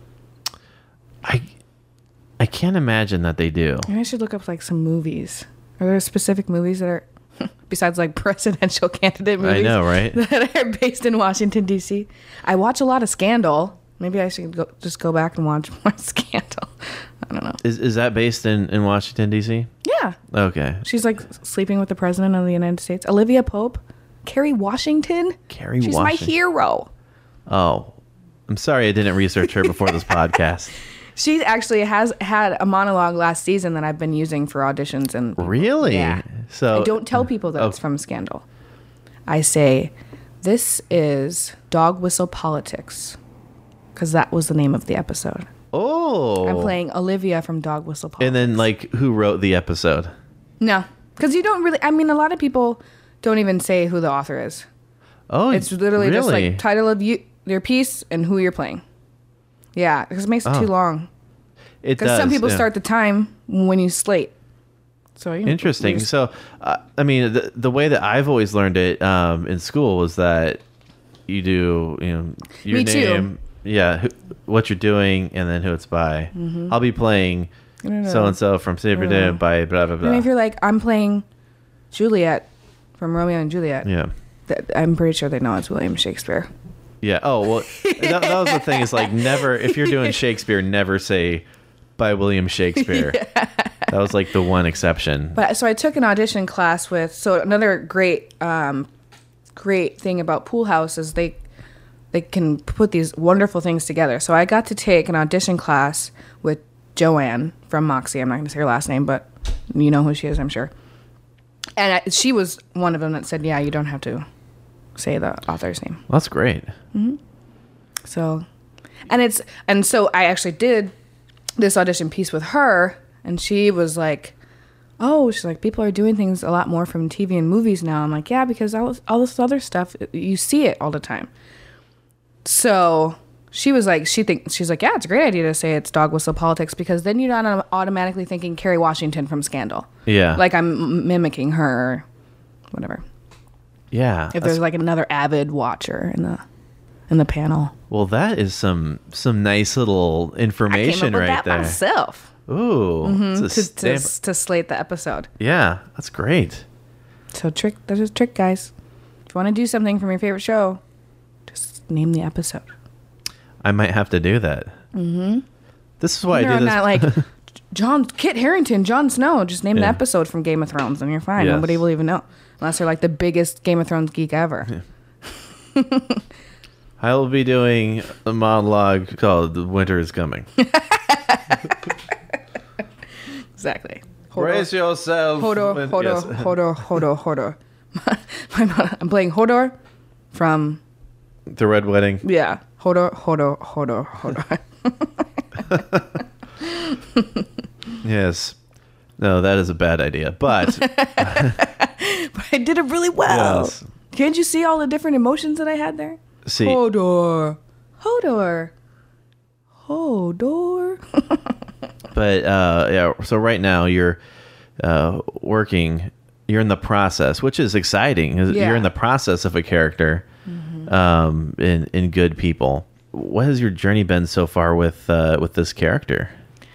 A: I I can't imagine that they do.
C: Maybe I should look up like some movies. Are there specific movies that are, besides like presidential candidate movies?
A: I know, right?
C: That are based in Washington, D C. I watch a lot of Scandal. Maybe I should go, just go back and watch more Scandal. I don't know.
A: Is is that based in, in Washington D C?
C: Yeah, Yeah.
A: Okay.
C: She's like sleeping with the president of the United States. Olivia Pope. Kerry Washington.
A: Kerry
C: She's
A: Washington.
C: my hero.
A: Oh, I'm sorry I didn't research her before this podcast.
C: She actually has had a monologue last season that I've been using for auditions. And
A: Really?
C: Yeah.
A: So
C: I don't tell people that
A: oh.
C: it's from Scandal. I say, this is Dog Whistle Politics. Because that was the name of the episode.
A: Oh.
C: I'm playing Olivia from Dog Whistle Politics.
A: And then, like, who wrote the episode?
C: No. Because you don't really... I mean, a lot of people don't even say who the author is.
A: Oh,
C: It's literally just
A: really?
C: like title of you, your piece and who you're playing. Yeah, because it makes it
A: Oh.
C: too long.
A: It
C: Because
A: does.
C: some people
A: yeah.
C: start the time when you slate. So you know,
A: Interesting.
C: you just-
A: So, uh, I mean, the, the way that I've always learned it um, in school was that you do, you know, your
C: Me too.
A: name, yeah, who, what you're doing, and then who it's by.
C: Mm-hmm.
A: I'll be playing
C: I don't know.
A: so and so from Saber
C: Yeah.
A: by blah blah blah.
C: And if you're like, I'm playing Juliet from Romeo and Juliet,
A: yeah,
C: th- I'm pretty sure they know it's William Shakespeare.
A: yeah. Oh well, that, that was the thing. Is like never if you're doing Shakespeare, never say by William Shakespeare. That was like the one exception.
C: But so I took an audition class with. So another great, um, great thing about Pool House is they they can put these wonderful things together. So I got to take an audition class with Joanne from Moxie. I'm not going to say her last name, but you know who she is, I'm sure. And I, she was one of them that said, "Yeah, you don't have to say the author's name."
A: Well, that's great.
C: So, and it's and so I actually did this audition piece with her, and she was like, "Oh, she's like, people are doing things a lot more from T V and movies now." I'm like, "Yeah, because all this, all this other stuff, you see it all the time." So she was like, she think she's like, "Yeah, it's a great idea to say it's Dog Whistle Politics because then you're not automatically thinking Kerry Washington from Scandal,
A: Yeah.
C: like I'm m- mimicking her, or whatever."
A: yeah.
C: If
A: that's-
C: there's like another avid watcher in the in the panel,
A: well, that is some some nice little
C: I came up
A: information
C: with
A: right
C: that
A: there.
C: myself.
A: Ooh, it's a
C: to, to,
A: stamp-
C: to slate the episode.
A: yeah, that's great.
C: So trick, there's a trick, guys. If you want to do something from your favorite show, just name the episode.
A: I might have to do that. Mm-hmm. This is why
C: You're
A: I do this.
C: not like John Kit Harington, Jon Snow. Just name the
A: Yeah.
C: episode from Game of Thrones, and you're fine.
A: Yes.
C: Nobody will even know, unless they're like the biggest Game of Thrones geek ever.
A: I will be doing a monologue called "The Winter Is Coming."
C: Exactly.
A: Brace yourself.
C: Hodor,
A: when-
C: Hodor,
A: yes.
C: Hodor, Hodor, Hodor. I'm playing Hodor from
A: The Red Wedding.
C: yeah, Hodor, Hodor, Hodor, Hodor.
A: Yes. No, that is a bad idea. But
C: I did it really well.
A: yes.
C: Can't you see all the different emotions that I had there?
A: See,
C: Hodor. Hodor. Hodor.
A: but uh, yeah. So right now you're uh, working. You're in the process, which is exciting.
C: Yeah.
A: You're in the process of a character um, in in Good People. What has your journey been so far with uh, with this character?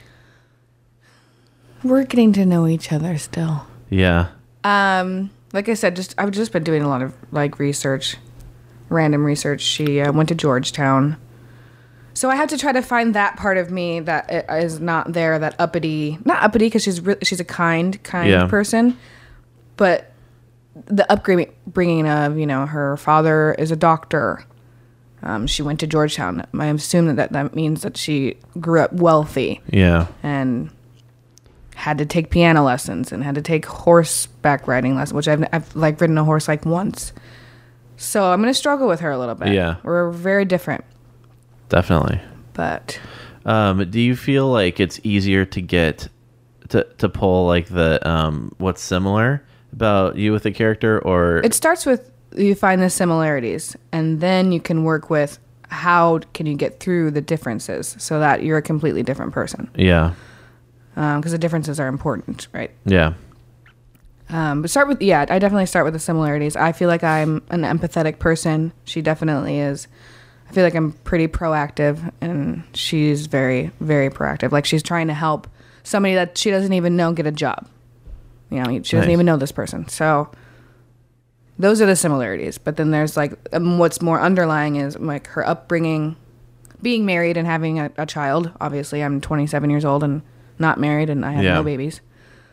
C: We're getting to know each other still.
A: Yeah.
C: Um, like I said, just I've just been doing a lot of like research, random research. She uh, went to Georgetown, so I had to try to find that part of me that i- is not there. That uppity, not uppity, because she's re- she's a kind, kind
A: Yeah.
C: person, but the upbringing of you know her father is a doctor. Um, she went to Georgetown. I assume that, that that means that she grew up wealthy
A: Yeah.
C: and had to take piano lessons and had to take horseback riding lessons, which I've, I've like ridden a horse like once. So I'm going to struggle with her a little bit.
A: Yeah.
C: We're very different,
A: Definitely.
C: but
A: Um, do you feel like it's easier to get to to pull like the um what's similar about you with the character, or
C: it starts with you find the similarities and then you can work with how can you get through the differences so that you're a completely different person.
A: yeah,
C: Because the differences are important, right?
A: yeah,
C: Um, but start with, yeah, I definitely start with the similarities. I feel like I'm an empathetic person. She definitely is. I feel like I'm pretty proactive, and she's very, very proactive. Like she's trying to help somebody that she doesn't even know get a job. You know, she doesn't
A: Nice.
C: even know this person. So those are the similarities. But then there's like, um, what's more underlying is like her upbringing, being married and having a, a child. Obviously, I'm twenty-seven years old and not married, and I have
A: Yeah.
C: no babies.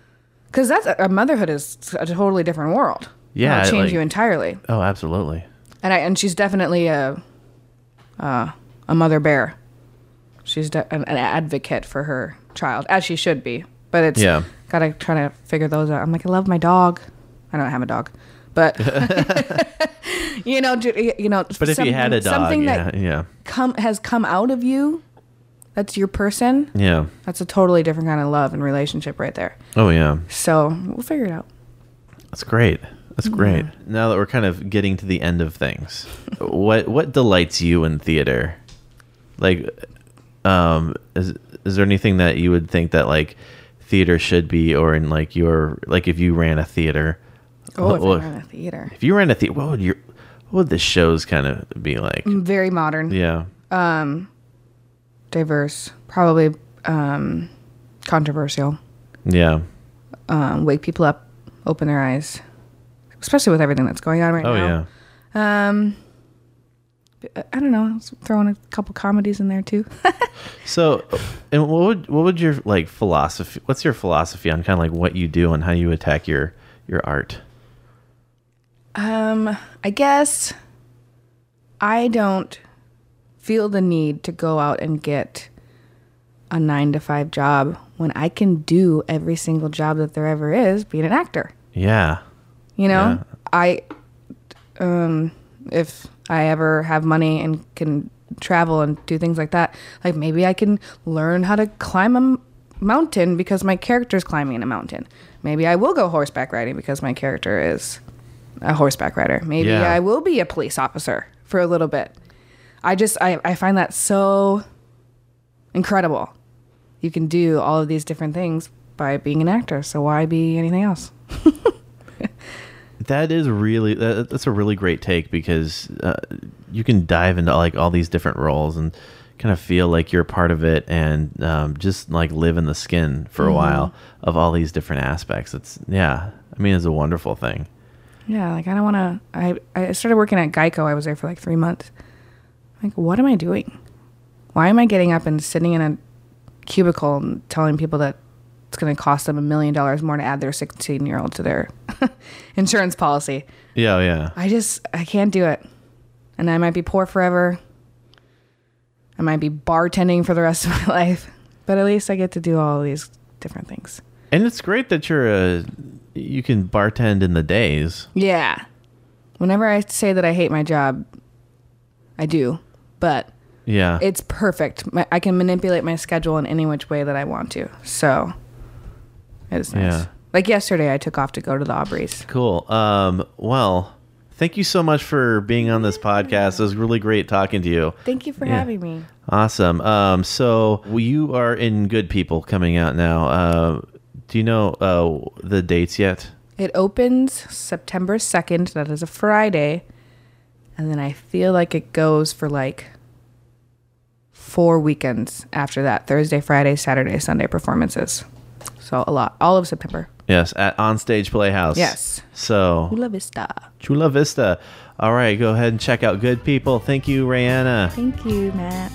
C: Because that's a motherhood is a totally different world.
A: Yeah,
C: It'll change
A: like-
C: you entirely.
A: Oh, absolutely.
C: And I and she's definitely a uh, a mother bear. She's de- an, an advocate for her child, as she should be. But it's
A: Yeah.
C: gotta try to figure those out. I'm like, I love my dog. I don't have a dog, but you know, ju- you know.
A: But if you had a dog,
C: something
A: yeah,
C: that
A: yeah,
C: come has come out of you, that's your person.
A: yeah.
C: That's a totally different kind of love and relationship right there.
A: Oh, yeah.
C: So we'll figure it out.
A: That's great. That's great. Now that we're kind of getting to the end of things, what what delights you in theater? Like, um, is is there anything that you would think that like theater should be, or in like your like if you ran a theater?
C: Oh, if
A: what-
C: I ran a theater,
A: if you ran a theater, what would your what would the shows kind of be like?
C: very modern.
A: Yeah.
C: Diverse, probably um, controversial,
A: Yeah.
C: um, wake people up, open their eyes, especially with everything that's going on right
A: Oh
C: now.
A: yeah.
C: Um, I don't know, throwing a couple comedies in there too.
A: So, and what would what would your like philosophy? What's your philosophy on kind of like what you do and how you attack your your art?
C: um, I guess I don't feel the need to go out and get a nine to five job when I can do every single job that there ever is being an actor.
A: Yeah.
C: You know,
A: Yeah.
C: I, um, if I ever have money and can travel and do things like that, like maybe I can learn how to climb a m- mountain because my character's climbing a mountain. Maybe I will go horseback riding because my character is a horseback rider. Maybe
A: Yeah.
C: I will be a police officer for a little bit. I just, I, I find that so incredible. You can do all of these different things by being an actor. So why be anything else?
A: That is really that, that's a really great take because uh, you can dive into like all these different roles and kind of feel like you're a part of it and um, just like live in the skin for a while of all these different aspects. It's yeah, I mean it's a wonderful thing.
C: Yeah, like I don't want to. I I started working at Geico. I was there for like three months. Like, what am I doing? Why am I getting up and sitting in a cubicle and telling people that it's going to cost them a million dollars more to add their sixteen-year-old to their insurance policy?
A: Yeah, yeah.
C: I just I can't do it, and I might be poor forever. I might be bartending for the rest of my life, but at least I get to do all these different things.
A: And it's great that you're a you can bartend in the days.
C: Yeah. Whenever I say that I hate my job, I do. But
A: Yeah.
C: it's perfect. My, I can manipulate my schedule in any which way that I want to. So it's nice.
A: Yeah.
C: Like yesterday, I took off to go to the Aubreys.
A: Cool. Um, well, thank you so much for being on this podcast. It was really great talking to you.
C: Thank you for
A: Yeah.
C: having me.
A: Awesome. Um, so you are in Good People coming out now. Uh, do you know uh, the dates yet?
C: It opens September second. That is a Friday. And then I feel like it goes for like four weekends after that. Thursday, Friday, Saturday, Sunday performances. So a lot. All of September.
A: Yes, at Onstage Playhouse.
C: Yes.
A: So
C: Chula Vista.
A: Chula Vista. All right, go ahead and check out Good People. Thank you, Rihanna.
C: Thank you, Matt.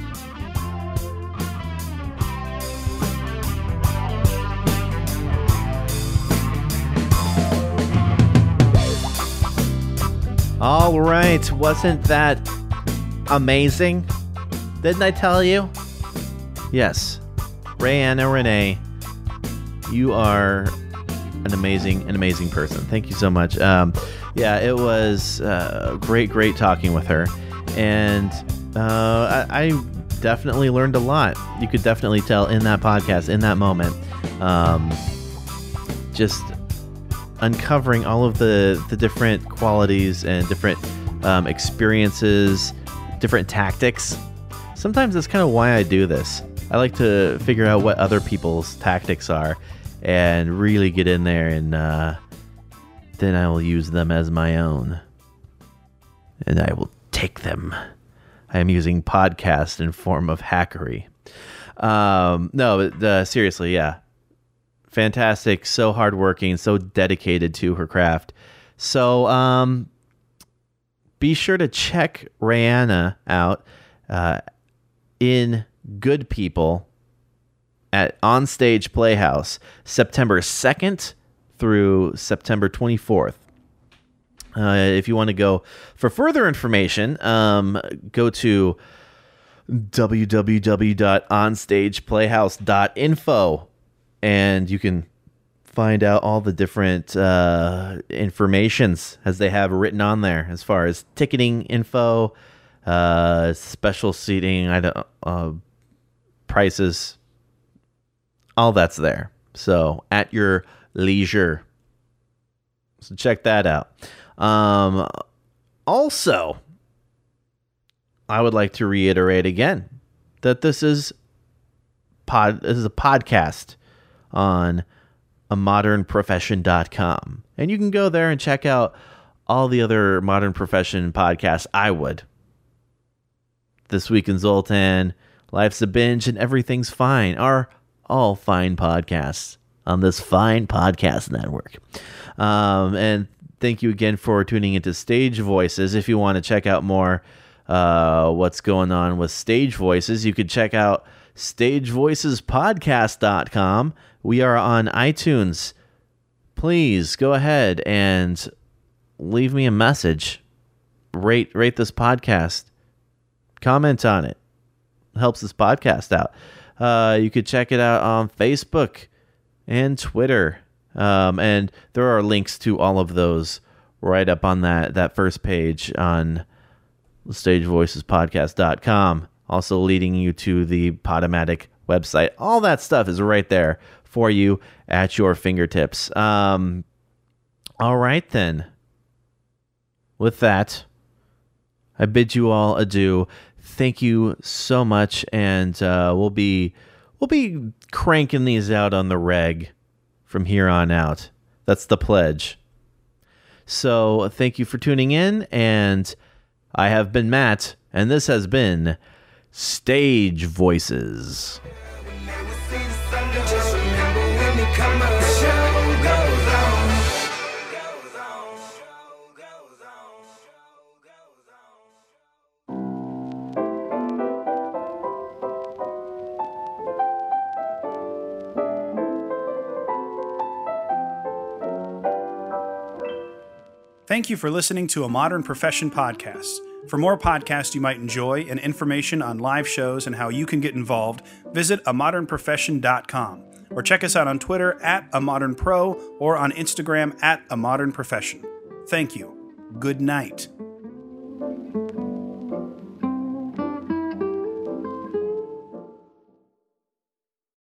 A: All right, wasn't that amazing? Didn't I tell you? Yes, Rihanna Renee, you are an amazing, an amazing person. Thank you so much. Um, yeah, it was uh, great, great talking with her, and uh, I, I definitely learned a lot. You could definitely tell in that podcast, in that moment, um, just uncovering all of the the different qualities and different um, experiences, different tactics. Sometimes that's kind of why I do this. I like to figure out what other people's tactics are and really get in there, and uh, then I will use them as my own. And I will take them. I am using podcast in form of hackery. Um, no, but, uh, seriously, yeah. Fantastic, so hardworking, so dedicated to her craft. So um, be sure to check Rihanna out uh, in Good People at Onstage Playhouse, September second through September twenty-fourth. Uh, if you want to go for further information, um, go to w w w dot onstage playhouse dot info, and you can find out all the different uh, informations as they have written on there, as far as ticketing info, uh, special seating, I don't, uh, prices, all that's there. So at your leisure. So check that out. Um, also, I would like to reiterate again that this is pod. This is a podcast on a modern profession dot com, and you can go there and check out all the other Modern Profession podcasts. I would. This Week in Zoltan, Life's a Binge, and Everything's Fine are all fine podcasts on this fine podcast network. Um, and thank you again for tuning into Stage Voices. If you want to check out more uh, what's going on with Stage Voices, you could check out stage voices podcast dot com. We are on iTunes. Please go ahead and leave me a message. Rate rate this podcast. Comment on it. It helps this podcast out. Uh, you could check it out on Facebook and Twitter. Um, and there are links to all of those right up on that, that first page on stage voices podcast dot com. Also leading you to the Podomatic website. All that stuff is right there for you at your fingertips. Um, all right, then. With that, I bid you all adieu. Thank you so much, and uh, we'll be we'll be cranking these out on the reg from here on out. That's the pledge. So thank you for tuning in, and I have been Matt, and this has been Stage Voices.
B: Just remember when it come up, the show goes on. Goes on. Show goes on. Show goes on.
D: Thank you for listening to a Modern Profession podcast. For more podcasts you might enjoy and information on live shows and how you can get involved, visit a modern profession dot com or check us out on Twitter at a modern pro or on Instagram at a modern profession. Thank you. Good night.